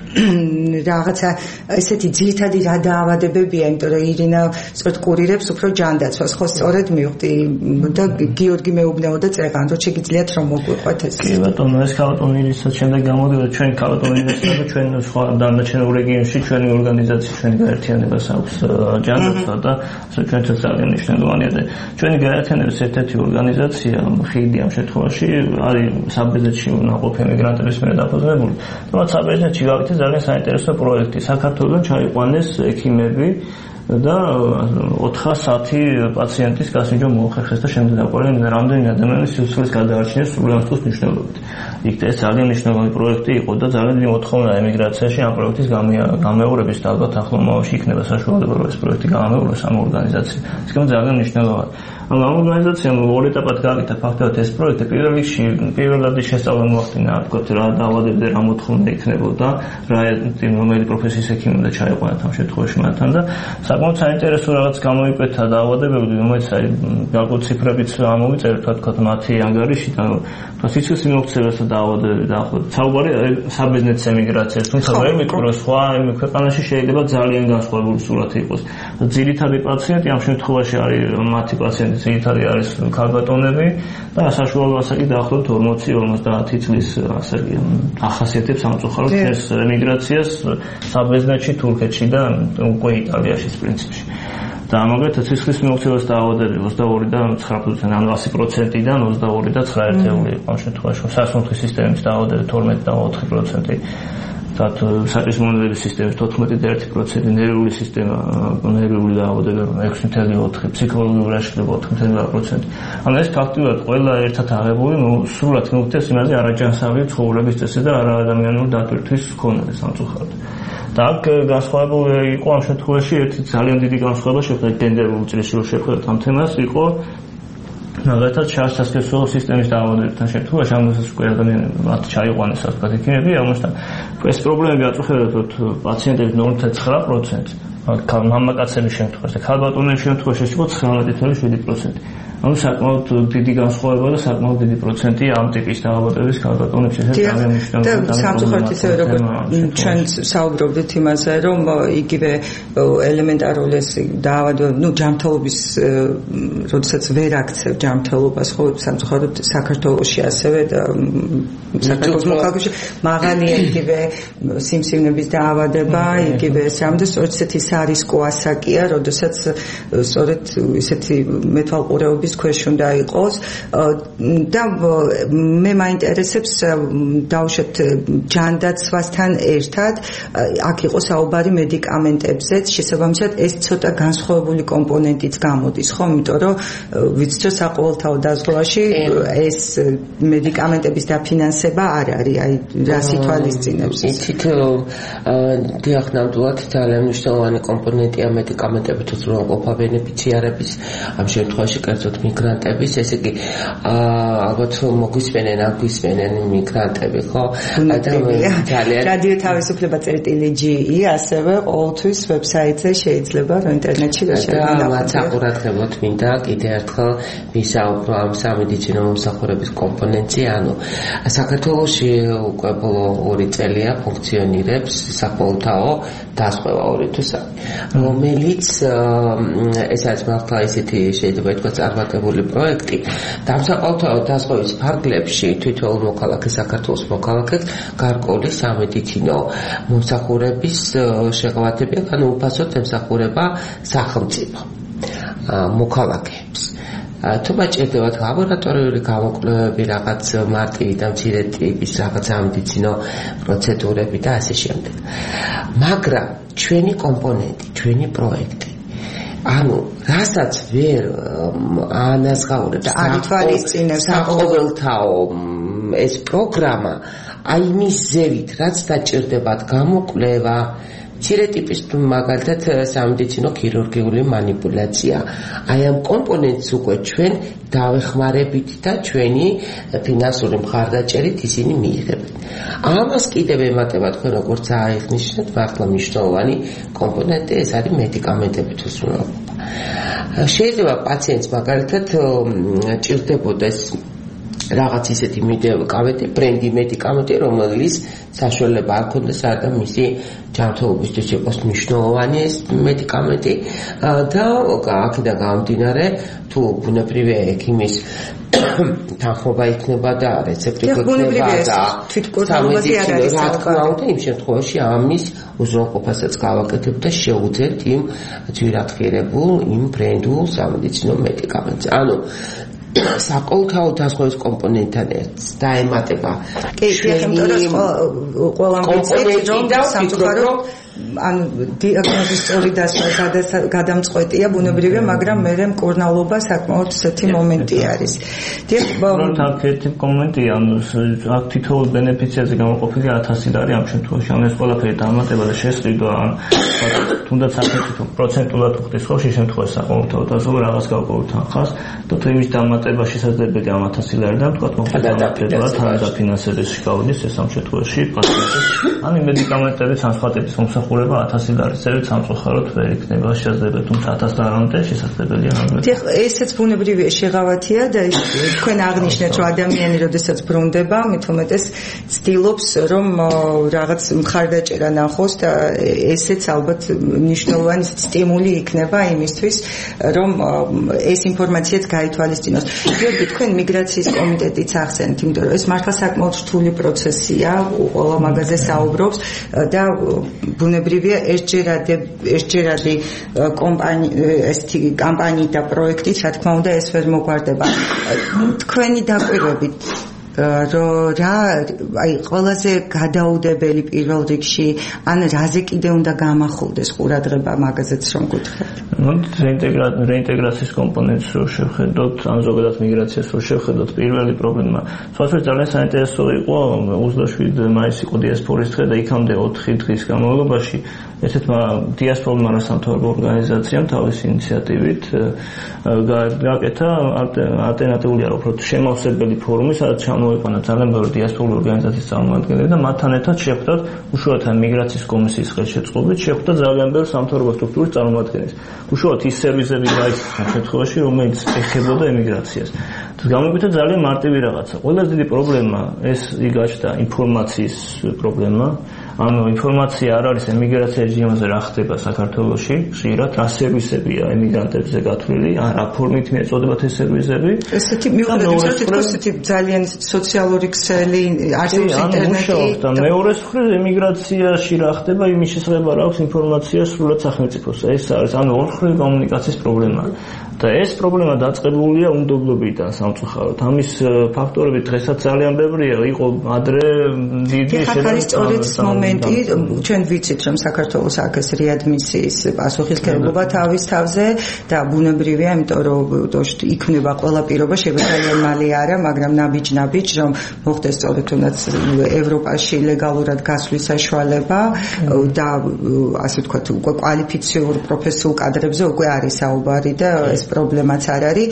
რაღაცა ესეთი ძირითადი რა დაავადებებია, იმიტომ რომ ირინა სწორედ კურირებს უფრო ჯანდაცვას, ხო, სწორედ მივხვდი და გიორგი მეუბნეოდა წეგან, რომ შეგიძლიათ რომ მოგვიყვეთ ეს. კი ბატონო, ეს ქალატონილისაც შემდეგ გამოდიოდა ჩვენ ქალატონილისაც და ჩვენ სხვა დანარჩენ რეგიონში ჩვენი ორგანიზაცია, ჩვენი გაერთიანებას აქვს ჯანდაცვა და ჩვენთვის ძალიან მნიშვნელოვანია და ჩვენი გაერთიანების ერთ-ერთი ორგანიზაცია ხიდი ამ შემთხვევაში არის საბერძნეთში ნაყოფი ემიგრანტების მიერ დაფუძნებული. თუმცა საბერძნეთში გავიქცე ძალიან საინტერესო პროექტი. საქართველოსთან ჩაიყვანეს ექიმები და ოთხასი პაციენტის გასინჯვა მოახერხეს და შემდეგ დაყოლენ რამდენი ადამიანის სიცოცხლის გადაარჩენა სრულიად მნიშვნელობით. იქ ეს ძალიან მნიშვნელოვანი პროექტი იყო და ძალიან დიდი მოთხოვნა ემიგრაციაში ამ პროექტის გამეორების და ალბათ ახლო მომავალში იქნება საშუალება რომ ეს პროექტი გამეოროს ამ ორგანიზაციას. ეს კი ძალიან მნიშვნელოვანია. ამ ორგანიზაციამ ორი ეტაპად გააკეთა ფაქტობრივად ეს პროექტი. პირველ რიგში პირველად შესწავლა მოახდინა, ვთქვათ, რა დაავადებები რა მოთხოვნა იქნებოდა, რა რომელი პროფესიის ექიმი უნდა ჩაიყვანათ ამ შემთხვევაში მათთან და საკმაოდ საინტერესო რაღაც გამოიკვეთა დაავადებები, რომელიც აი გარკვეულ ციფრებიც ამოვიწერეთ, ვთქვათ, მათი ანგარიშიდან, თქო, სიცოცხლის მიმოქცევას და დაავადებები დაახლოებით. საუბარი საბერძნეთის ემიგრაციას, თუმცა ვერ მეკითხა, რომ სხვა ქვეყანაში შეიძლება ძალიან განსხვავებული სურათი იყოს. ძირითადი პაციენტი ამ შემთხვევაში არის მათი პაციენტი ძირითადი არის ქალბატონები და საშუალო ასაკი დაახლოებით ორმოცი ორმოცდაათი წლის ასაკია. ახასიათებს სამწუხაროდ ეს ემიგრაციას საბერძნეთში, თურქეთში და უკვე იტალიაში პრინციპში. და ამაგრეთ ციხის მიმოქცევას დაავადები ოცდაორიდან ცხრა პროცენტი, ანუ ასი პროცენტიდან ოცდაორი და ცხრა ერთეული იყო ამ შემთხვევაში. სასუნთქის სისტემის დაავადები თორმეტი და ოთხი პროცენტი. That satisfactory system თოთხმეტი და ერთი პროცენტი, ნერვული სისტემა, ნერვული დაავადებები ექვსი ნული ოთხი, ფსიქოლოგიური აშლილობა ოთხი ნული ოთხ პროცენტი. ანუ ეს ფაქტიურად ყველა ერთად აღებული, სრულად მოგწევს იმაზე არაჯანსაღი ცხოვრების წესი და არა ადამიანური დატვირთვის მქონე სამწუხაროდ. და აქ განსხვავებული იყო ამ შემთხვევაში ერთი ძალიან დიდი განსხვავება შეხვდით გენდერულ წრეში რო შეხვდით ამ თემას იყო მაგალითად შარშასკესო სისტემის დაავადებებთან შემთხვევაში ამასაც უკვე ადამიანები მათ ჩაიყვანეს ასე ვთქვათ იქნები ამასთან ეს პრობლემები აწუხებდათ პაციენტების ნული და ცხრა პროცენტს მამაკაცების შემთხვევაში ქალბატონების შემთხვევაში იყო ცხრამეტი ნული შვიდი პროცენტი ანუ საკმაოდ დიდი განსხვავება და საკმაოდ დიდი პროცენტი ამ ტიპის დაავადების ქალბატონებში ეს ძალიან მნიშვნელოვანია და სამწუხაროდ ისე როგორც ჩვენ საუბრობდით იმაზე რომ იგივე ელემენტარული ეს დაავადება ნუ ჯანმრთელობის როდესაც ვერ აქცევ ჯანმრთელობას ხო სამწუხაროდ საქართველოში ასევე და საქართველოს მოქალაქეში მაღალია იგივე სიმსივნების დაავადება იგივე სამდეს სწორედ ეს არისკო ასაკია როდესაც სწორედ ისეთი მეთვალყურეობის ქვეშ უნდა იყოს და მე მაინტერესებს დავუშვათ ჯანდაცვასთან ერთად აქ იყო საუბარი მედიკამენტებზეც შესაბამისად ეს ცოტა განსხვავებული კომპონენტიც გამოდის ხო იმიტომ რომ ვიცით რომ საყოველთაო დაზღვევაში ეს მედიკამენტების დაფინანსება არ არის აი რას ითვალისწინებს იცით დიახ ნამდვილად ძალიან მნიშვნელოვანი კომპონენტია მედიკამენტებით უზრუნველყოფა ბენეფიციარების ამ შემთხვევაში კერძოდ მიგრანტების, ესე იგი ალბათ მოგვისმენენ, არ გვისმენენ მიგრანტები, ხო? ძალიან რადიო თავისუფლება წერტილი ჯი ასევე ყოველთვის ვებსაიტზე შეიძლება რომ ინტერნეტში და მათ საყურადღებოდ მინდა კიდევ ერთხელ ვისაუბრო ამ სამედიცინო მომსახურების კომპონენტზე, ანუ საქართველოში უკვე ბოლო ორი წელია ფუნქციონირებს საყოველთაო დაზღვევა ორი თუ სამი, რომელიც ეს არის მართლა ისეთი შეიძლება ითქვას წარმატებული პროექტი და ამ საყოველთაო დაზღვევის ფარგლებში თითოეულ მოქალაქე საქართველოს მოქალაქეს გარკვეული სამედიცინო მომსახურების შეღავათებია, ანუ უფასოდ ემსახურება სახელმწიფო მოქალაქეებს. თუ მაჭირდებათ ლაბორატორიული გამოკვლევები, რაღაც მარტივი და მცირე ტიპის რაღაც სამედიცინო პროცედურები და ასე შემდეგ. მაგრამ ჩვენი კომპონენტი, ჩვენი პროექტი ანუ რასაც ვერ ანაზღაურებს არითვალისწინებს საყოველთაო ეს პროგრამა აი მის ზევით რაც დაჭირდებათ გამოკვლევა მცირე ტიპის მაგალითად სამედიცინო ქირურგიული манипуляция აი ამ კომპონენტს უკვე ჩვენ დავეხმარებით და ჩვენი ფინანსური მხარდაჭერით ისინი მიიღებენ ამას კიდევ ემატება თქვენ როგორც აღნიშნეთ მართლა მნიშვნელოვანი კომპონენტი ეს არის მედიკამენტებით უზრუნველყოფა შეიძლება პაციენტს მაგალითად ჭირდებოდეს რაღაც ისეთი მედიკამენტი, ბრენდი მედიკამენტი, რომელიც საშუალება არ ქონდეს და მისი ჯანმრთელობისთვის იყოს მნიშვნელოვანი ეს მედიკამენტი და აქედან გამომდინარე თუ ბუნებრივი ექიმის თანხმობა იქნება და რეცეპტი იქნება და თვითკონტროლზე არ არის საქმე იმ შემთხვევაში ამის უზრუნველყოფასაც გავაკეთებ და შევუძლებთ იმ ძვირადღირებულ იმ ბრენდულ სამედიცინო მედიკამენტს. ანუ საყოველთაო დაზღვევის კომპონენტთან ერთს დაემატება ჩვენი ყველა კომპონენტი და სამწუხაროდ ანუ დიაგნოზის სწორი დასვა გადამწყვეტია ბუნებრივია, მაგრამ მერე მკურნალობა საკმაოდ ისეთი მომენტი არის. დიახ, აქეთი კომენტია, ანუ აქ თითოეულ ბენეფიციარზე გამოყოფილი ათასი და არის ამ შემთხვევაში, ანუ ეს ყველაფერი დამატება და შესყიდვა, ან თუნდაც საკუთრივ პროცენტულად უხდის ხო შემთხვევაში საყოველთაო დაზღვევა რაღაც გავყოლოთ თანხას და თუ იმის დამატება შესაძლებელია ამ ათასი ლარიდან, თქვა მოხდება თანადაფინანსების გავდის ეს ამ შემთხვევაში პაციენტის ან მედიკამენტების ან სხვა ტიპის მომსახურება ათასი ლარისებით სამწუხაროდ ვერ იქნება შესაძლებელი, თუმცა ათას ლარამდე შესაძლებელია. ესეც ბუნებრივია შეღავათია და თქვენ აღნიშნეთ, რომ ადამიანი როდესაც ბრუნდება, მით უმეტეს ცდილობს, რომ რაღაც მხარდაჭერა ნახოს და ესეც ალბათ მნიშვნელოვანი სტიმული იქნება იმისთვის, რომ ეს ინფორმაციაც გაითვალისწინოს. გიორგი, თქვენ მიგრაციის კომიტეტიც ახსენეთ, იმიტომ რომ ეს მართლა საკმაოდ რთული პროცესია, ყველა მაგაზე საუბრობს და ბუნებრივია ერთჯერადი ერთჯერადი კომპანია კამპანიით და პროექტით, რა თქმა უნდა, ეს ვერ მოგვარდება. თქვენი დაკვირვებით რომ რა აი ყველაზე გადაუდებელი პირველ რიგში ან რაზე კიდე უნდა გამახულდეს ყურადღება მაგაზეც რომ გითხრათ. ну რეინტეგრაციის კომპონენტს რო შევხედოთ, ან ზოგადად მიგრაციას რო შევხედოთ, პირველი პრობლემა სხვადასხვა ძალიან საინტერესო იყო ოცდაშვიდი მაისი იყო დიასპორის დღე და იქამდე ოთხი დღის განმავლობაში ესეთმა დიასპორულმა სამთავრობო ორგანიზაციამ თავის ინიციატივით გააკეთა ალტერნატიული არ უფრო შემავსებელი ფორუმი, სადაც მოიყვანა ძალიან ბევრი დიასპორული ორგანიზაციის წარმომადგენლები და მათთან ერთად შეხვდათ უშუალოდ მიგრაციის კომისიის ხელშეწყობით, შეხვდათ ძალიან ბევრი სამთავრობო სტრუქტურის წარმომადგენლებს. უშუალოდ ის სერვისები გაიცნო ამ შემთხვევაში, რომელიც ეხებოდა ემიგრაციას. გამოვიდა ძალიან მარტივი რაღაცა. ყველაზე დიდი პრობლემა ეს იგაჩნდა ინფორმაციის პრობლემა. ანუ ინფორმაცია არ არის ემიგრაციის რეჟიმზე რა ხდება საქართველოში, ხშირად რა სერვისებია ემიგრანტებზე გათვლილი, ან რა ფორმით მიეწოდებათ ეს სერვისები. ესეთი მიუხედავად თითქოს ესეთი ძალიან სოციალური ქსელი არსებობს ინტერნეტი. და მეორე მხრივ ემიგრაციაში რა ხდება, იმის შესახებ არ აქვს ინფორმაცია სრულად სახელმწიფოს. ეს არის ანუ ორმხრივი კომუნიკაციის პრობლემა. და ეს პრობლემა დაწყებულია უნდობლობიდან სამწუხაროდ. ამის ფაქტორები დღესაც ძალიან ბევრია, იყო ადრე დიდი შეფასება მომენტი, ჩვენ ვიცით, რომ საქართველოს აქეს რეადმისიის პასუხისმგებლობა თავის თავზე და ბუნებრივია, იმიტომ რომ იქნება ყველა პირობა შეგვიძლია მალე არა, მაგრამ ნაბიჯ-ნაბიჯ, რომ მოხდეს სწორედ თუნდაც ევროპაში ლეგალურად გასვლის საშუალება და ასე ვთქვათ, უკვე კვალიფიციურ პროფესიულ კადრებზე უკვე არის საუბარი და ეს პრობლემაც არ არის.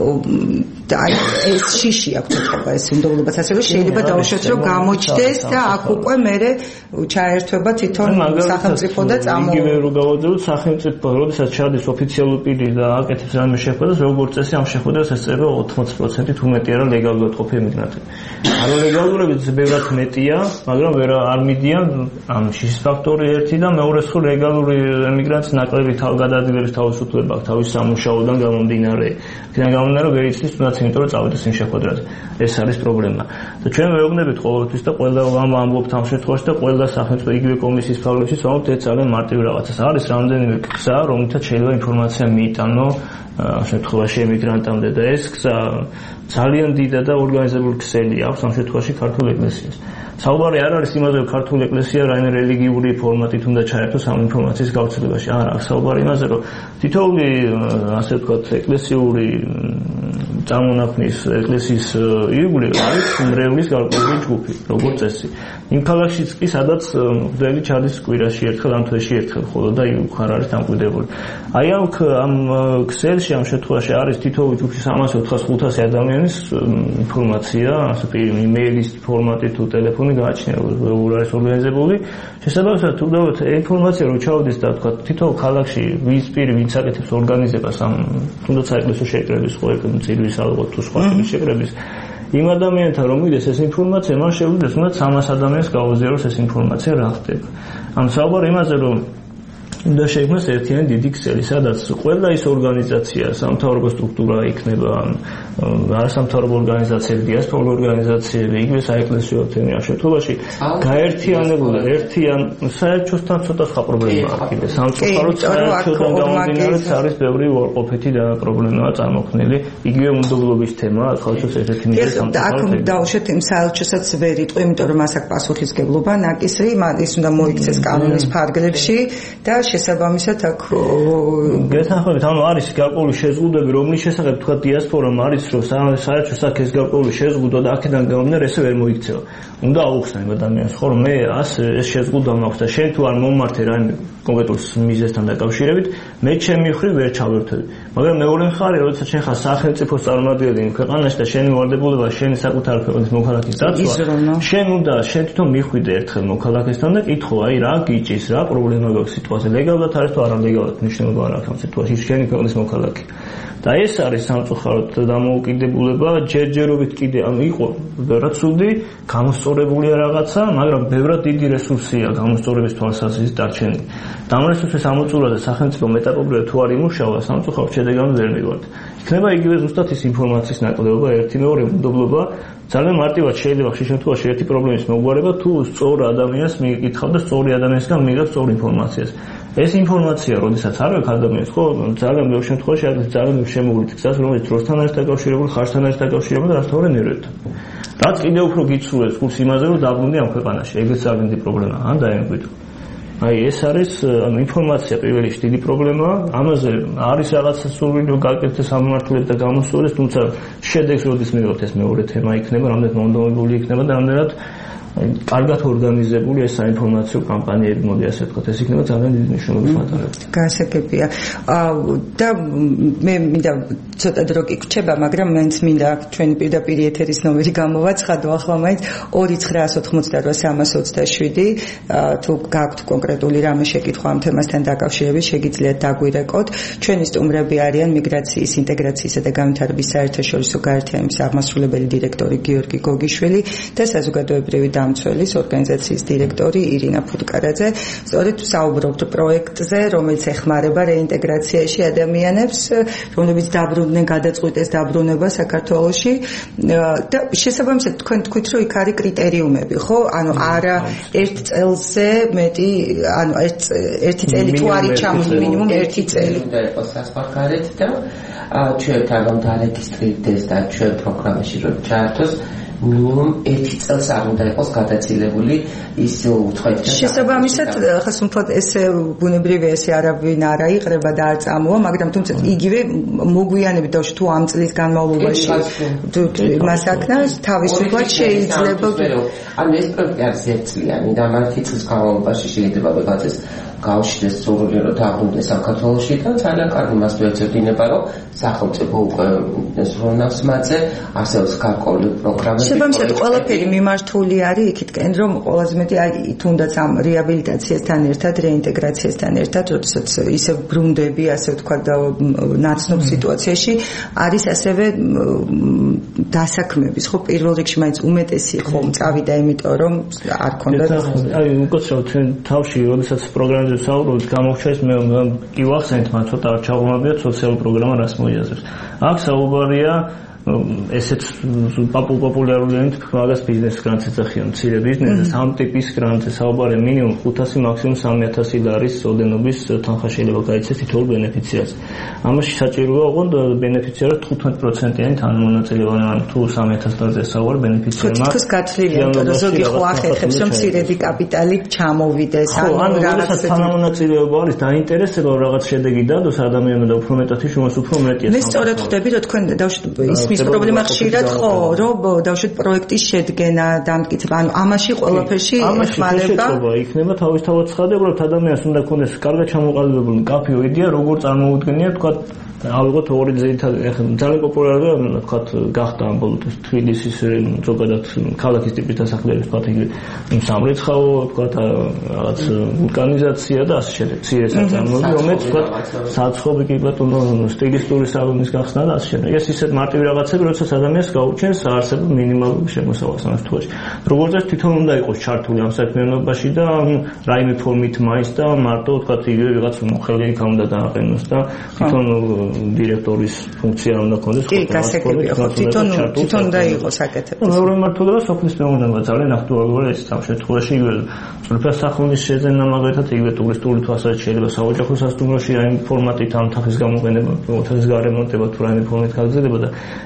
და აი ეს შიში აქვს თქვა ეს უნდობლობაც ასევე შეიძლება დაუშვათ, რომ გამოჩდეს და აქ უკვე მერე ჩაერთვება თვითონ სახელმწიფო და წამო. იგივე რო გავაძლევთ სახელმწიფო, როდესაც ჩადის ოფიციალური პირი და აკეთებს რამე შეხვედრას, როგორც წესი ამ შეხვედრას ესწრება ოცდაათი პროცენტით უმეტი არა ლეგალურად ყოფილი ემიგრანტები. ანუ ლეგალურები ბევრად მეტია, მაგრამ ვერ არ მიდიან ამ შიშის ფაქტორი ერთი და მეორე მხრივ ლეგალური ემიგრანტის ნაკლები თავგადადგილების თავისუფლება აქვს თავის სამუშაოდან გამომდინარე. იქიდან გამომდინარე ვერ იცის თუნდაც იმიტომ რომ წავიდეს იმ შეხვედრაზე. ეს არის პრობლემა. და ჩვენ ვეუბნებით ყოველთვის და ყველა ამ ამბობთ ამ შემთხვევაში და ყველა სახელმწიფო იგივე კომისიის ფარგლებში ვამბობთ ეს ძალიან მარტივი რაღაცა. არის რამდენიმე გზა, რომლითაც შეიძლება ინფორმაცია მიიტანო ამ შემთხვევაში ემიგრანტამდე და ეს გზა ძალიან დიდი და ორგანიზებული ქსელი აქვს ამ შემთხვევაში ქართულ ეკლესიას. საუბარი არ არის იმაზე, რომ ქართული ეკლესია რაიმე რელიგიური ფორმატით უნდა ჩაერთოს ამ ინფორმაციის გავრცელებაში. არა, აქვს საუბარი იმაზე, რომ თითოეული ასე ვთქვათ ეკლესიური წარმონაქმნის ეკლესიის ირგვლივ არის მრევლის გარკვეული ჯგუფი, როგორც წესი. იმ ქალაქშიც კი სადაც მღვდელი ჩადის კვირაში ერთხელ ამ თვეში ერთხელ, ხოლო და ხარ არის დამკვიდრებული. აი ამ ამ ქსელში ამ შემთხვევაში არის თითოეული ჯგუფში სამას ოთხას ხუთასი ადამიანის ინფორმაცია, ასე იმეილის ფორმატით თუ ტელეფონი გააჩნია, როგორ არის ორგანიზებული. შესაბამისად, თუ დავთ ინფორმაცია რო ჩავდეს და თქვა თითოეულ ქალაქში ვის პირი ვინც აკეთებს ორგანიზებას ამ თუნდაც საეკლესიო შეკრების, ხო წირვის ალბათ თუ სხვა შეკრების იმ ადამიანთან რომ მიდეს ეს ინფორმაცია, მან შეუძლია უნდა სამას ადამიანს გაუზიაროს ეს ინფორმაცია რა ხდება. ამ საუბარი იმაზე რომ უნდა შეიქმნას ერთიანი დიდი ქსელი, სადაც ყველა ის ორგანიზაცია, სამთავრობო სტრუქტურა იქნება, არასამთავრობო ორგანიზაციები, დიასპორული ორგანიზაციები, იგივე საეკლესიო თემი ამ შემთხვევაში გაერთიანებული ერთიან საერთოსთან ცოტა სხვა პრობლემაა კიდე. სამწუხაროდ საერთოდან გამომდინარე არის ბევრი უარყოფითი პრობლემაა წარმოქმნილი. იგივე უნდობლობის თემა, ხალხოს ერთ-ერთი მიზეზი სამწუხაროდ. აქ დავუშვათ იმ საელჩოსაც ვერ იტყვი, იმიტომ რომ მას აქვს პასუხისმგებლობა ნაკისრი, ის უნდა მოიქცეს კანონის ფარგლებში და შესაბამისად აქ გეთანხმებით, ანუ არის გარკვეული შეზღუდვები, რომლის შესახებ თქვა დიასპორამ არის, რომ საერთოდ აქ ეს გარკვეული შეზღუდვა და აქედან გამომდინარე ესე ვერ მოიქცევა. უნდა აუხსნა იმ ადამიანს, ხო რომ მე ასე ეს შეზღუდვა მაქვს და შენ თუ არ მომმართე რაიმე კონკრეტულ მიზეზთან დაკავშირებით, მე ჩემი მხრივ ვერ ჩავერთვები. მაგრამ მეორე მხარე, როდესაც შენ ხარ სახელმწიფოს წარმომადგენელი ქვეყანაში და შენი ვალდებულება შენი საკუთარი ქვეყნის მოქალაქის დაცვა, შენ უნდა შენ თვითონ მიხვიდე ერთხელ მოქალაქესთან და კითხო, აი რა გიჭის, რა პრობლემა გაქვს სიტუაცია, ლეგალურად არის თუ არალეგალურად, მნიშვნელობა არ აქვს ამ სიტუაციაში შენი ქვეყნის მოქალაქე. და ეს არის სამწუხაროდ დამოუკიდებულება, ჯერჯერობით კიდე ანუ იყო ბევრად ცუდი, გამოსწორებულია რაღაცა, მაგრამ ბევრად დიდი რესურსია გამოსწორების თვალსაზრისით დარჩენილი. და ამ რესურსის ამოწურვაზე სახელმწიფო მეტაპობრივად თუ არ იმუშავა, სამწუხაროდ შედეგამდე ვერ მივართ. იქნება იგივე ზუსტად ის ინფორმაციის ნაკლებობა, ერთი მეორე მუდმივობა, ძალიან მარტივად შეიძლება ხშირ შემთხვევაში ერთი პრობლემის მოგვარება თუ სწორ ადამიანს მიიკითხავ და სწორი ადამიანისგან მიიღებ სწორ ინფორმაციას. ეს ინფორმაცია, როდესაც არ აქვს ადამიანს, ხო, ძალიან ბევრ შემთხვევაში არის ძალიან შემოვლით გზას, რომელიც დროსთან არის დაკავშირებული, ხარჯთან არის დაკავშირებული და რასთავარ ნერვებთან. რაც კიდევ უფრო გიცურებს გულს იმაზე, რომ დაბრუნდი ამ ქვეყანაში. ეგეც ძალიან დიდი პრობლემაა, ან დაემკვიდრო. აი ეს არის ანუ ინფორმაცია პირველი დიდი პრობლემაა. ამაზე არის რაღაცა სურვილი გაკეთდეს სამმართველოდ და გამოსწორდეს, თუმცა შედეგს როდის მივიღებთ ეს მეორე თემა იქნება, რამდენად მონდომებული იქნება და რამდენად კარგად ორგანიზებული ეს საინფორმაციო კამპანიები, მოდი ასე ვთქვათ, ეს იქნება ძალიან დიდი მნიშვნელობის მატარებელი. გასაგებია. და მე მინდა ცოტა დრო გიგვჩება, მაგრამ მეც მინდა ჩვენი პირდაპირ ეთერის ნომერი გამოვაცხადო ახლა მაინც ორი ცხრა ოცდაოთხ სამას ოცდაშვიდი თუ გაქვთ კონკრეტული რამე შეკითხვა ამ თემასთან დაკავშირებით, შეგიძლიათ დაგვირეკოთ. ჩვენი სტუმრები არიან მიგრაციის, ინტეგრაციისა და განვითარების საერთაშორისო გაერთიანების აღმასრულებელი დირექტორი გიორგი გოგიშვილი და საზოგადოებრივი დამცველის ორგანიზაციის დირექტორი ირინა ფუტკარაძე. სწორედ საუბრობთ პროექტზე, რომელიც ეხმარება რეინტეგრაციაში ადამიანებს, რომლებიც დაბრუნდნენ, გადაწყვიტეს დაბრუნება საქართველოში და შესაბამისად თქვენ თქვით, რომ იქ არის კრიტერიუმები, ხო? ანუ არა ერთ წელზე მეტი, ანუ ერთი წელი თუ არის ჩამული მინიმუმ ერთი წელი. უნდა იყოს სასპარგარეთ და ჩვენ თვითონ დარეგისტრირდეს და ჩვენ პროგრამაში რომ ჩაართოს მინიმუმ ერთი წელს არ უნდა იყოს გადაცილებული ის უცხოეთიდან. შესაბამისად, ხა სულ ესე ბუნებრივია ესე არავინ არ აიყრება და არ წამოვა, მაგრამ თუმცა იგივე მოგვიანებით დავში თუ ამ წლის განმავლობაში მას აქნას თავისუფლად შეიძლება. ანუ ეს პროექტი არის ერთწლიანი და მარტო წლის განმავლობაში შეიძლება ვიღაცას გავშდეს სურვილი რომ დაბრუნდეს საქართველოში და ძალიან კარგი მას ვეცოდინება რომ სახელმწიფო უკვე ზრუნავს მასზე არსებობს გარკვეული პროგრამები. შესაბამისად ყველაფერი მიმართული არის იქითკენ რომ ყველაზე მეტი აი თუნდაც ამ რეაბილიტაციასთან ერთად, რეინტეგრაციასთან ერთად, როდესაც ისე ბრუნდები, ასე ვთქვათ, ნაცნობ სიტუაციაში არის ასევე დასაქმების, ხო, პირველ რიგში მაინც უმეტესი ხომ წავიდა, იმიტომ რომ არ ქონდა. აი უკაცრავად ჩვენ თავში როდესაც პროგრამაზე საუბრობთ, გამოჩნდეს მე კი ვახსენეთ, მაგრამ ცოტა არ ჩაღრმავებია სოციალური პროგრამა რას მოიაზრებს. აქ საუბარია ესეც პოპულარული ენით მაგას ბიზნეს გრანტს ეძახიან, მცირე ბიზნესს, ამ ტიპის გრანტზე საუბარია მინიმუმ ხუთასი, მაქსიმუმ სამი ათასი ლარის ოდენობის თანხა შეიძლება გაიცეს თითოეულ ბენეფიციარს. ამაში საჭიროა ოღონდ ბენეფიციარს თხუთმეტ პროცენტიანი თანამონაწილეობა, ანუ თუ სამი ათას ლარზე საუბარ ბენეფიციარმა. თქოს გათვლილია, იმიტომ რომ ზოგი ხო ახერხებს, რომ მცირედი კაპიტალი ჩამოვიდეს, ანუ რაღაცა თანამონაწილეობა არის დაინტერესება რაღაც შედეგი დადოს ადამიანმა და უფრო მეტად ის უფრო მეტია. მე სწორედ ხვდები, რომ თქვენ დავშვით ის პრობლემა ხშირად ხო, რომ დავშვით პროექტის შედგენა, დამტკიცება, ანუ ამაში ყველაფერში ეხმარება. იქნება თავისთავად ცხადებლად ადამიანს უნდა ქონდეს კარგად ჩამოყალიბებული მკაფიო იდეა, როგორ წარმოუდგენია, თქვა ალბათ ორი ძირითადი ძალიან პოპულარულია, ვთქვათ, გახდა ამ ბოლო თბილისის ზოგადად ქალაქის ტიპის დასახლების, ვთქვათ, იგივე სამრეცხაო, ვთქვათ, რაღაც ვულკანიზაცია და ასე შემდეგ. მცირე საწარმოები, რომელიც ვთქვათ, საცხობი კი ბატონო სტილისტური სალონის გახსნა და ასე შემდეგ. ეს ისეთ მარტივი რაღაცები, როდესაც ადამიანს გაუჩენს არსებულ მინიმალურ შემოსავალს ამ შემთხვევაში. როგორც ეს თვითონ უნდა იყოს ჩართული ამ საქმიანობაში და რაიმე ფორმით მაინც და მარტო ვთქვათ, იგივე ვიღაც მოხელი იქ უნდა დააყენოს და თვითონ დირექტორის ფუნქცია უნდა ქონდეს. კი, გასაგებია, ხო, თვითონ თვითონ უნდა იყოს აკეთებს. მეორე მმართველობა სოფლის მეურნეობა ძალიან აქტუალურია ეს ამ შემთხვევაში, იგივე სრულფას სახლის შეძენა მაგალითად იგივე ტურისტული თვალსაზრისით შეიძლება საოჯახო სასტუმროში აი ფორმატით ამ თანხის გამოყენება, ოთახის გარემონტება თუ რაიმე ფორმით გაგრძელება და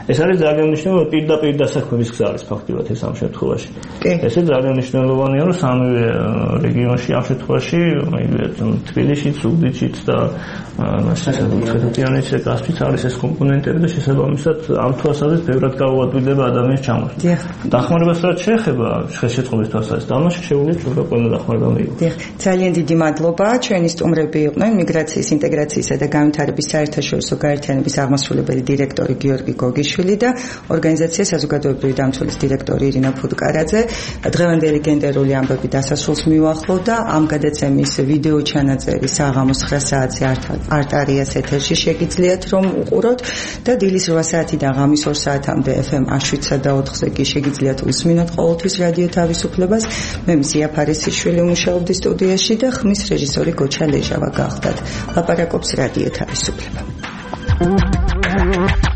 ეს არის ძალიან მნიშვნელოვანი პირდაპირ დასაქმების გზა არის ფაქტიურად ეს ამ შემთხვევაში. ესე ძალიან მნიშვნელოვანია რომ სამივე რეგიონში ამ შემთხვევაში თბილისშიც, ზუგდიდშიც და მაშინ კასპიც არის ეს კომპონენტები და შესაბამისად ამ თვალსაზრისით ბევრად გაუადვილდება ადამიანის ჩამოშვა. დახმარებას რაც შეეხება შესაძლებლობის თვალსაზრისით, ამაში შეუძლია ჩვენ ყველა დახმარება მიიღოს. ძალიან დიდი მადლობა. ჩვენი სტუმრები იყვნენ მიგრაციის, ინტეგრაციისა და განვითარების საერთაშორისო გაერთიანების აღმასრულებელი დირექტორი გიორგი გოგიშვილი და ორგანიზაცია საზოგადოებრივი დამცველის დირექტორი ირინა ფუტკარაძე. დღევანდელი გენდერული ამბები დასასრულს მიუახლოვდა. ამ გადაცემის ვიდეო ჩანაწერი საღამოს ცხრა საათზე არტარიას ეთერში შეგიძლიათ რომ უყუროთ და დილის რვა საათიდან ღამის ორ საათამდე ეფ ემ შვიდსა და ოთხზე კი შეგიძლიათ უსმინოთ ყოველთვის რადიო თავისუფლებას. მე მზია ფარისიშვილი ვმუშაობდი სტუდიაში და ხმის რეჟისორი გოჩა ლეჟავა გახლდათ. ლაპარაკობს რადიო თავისუფლება.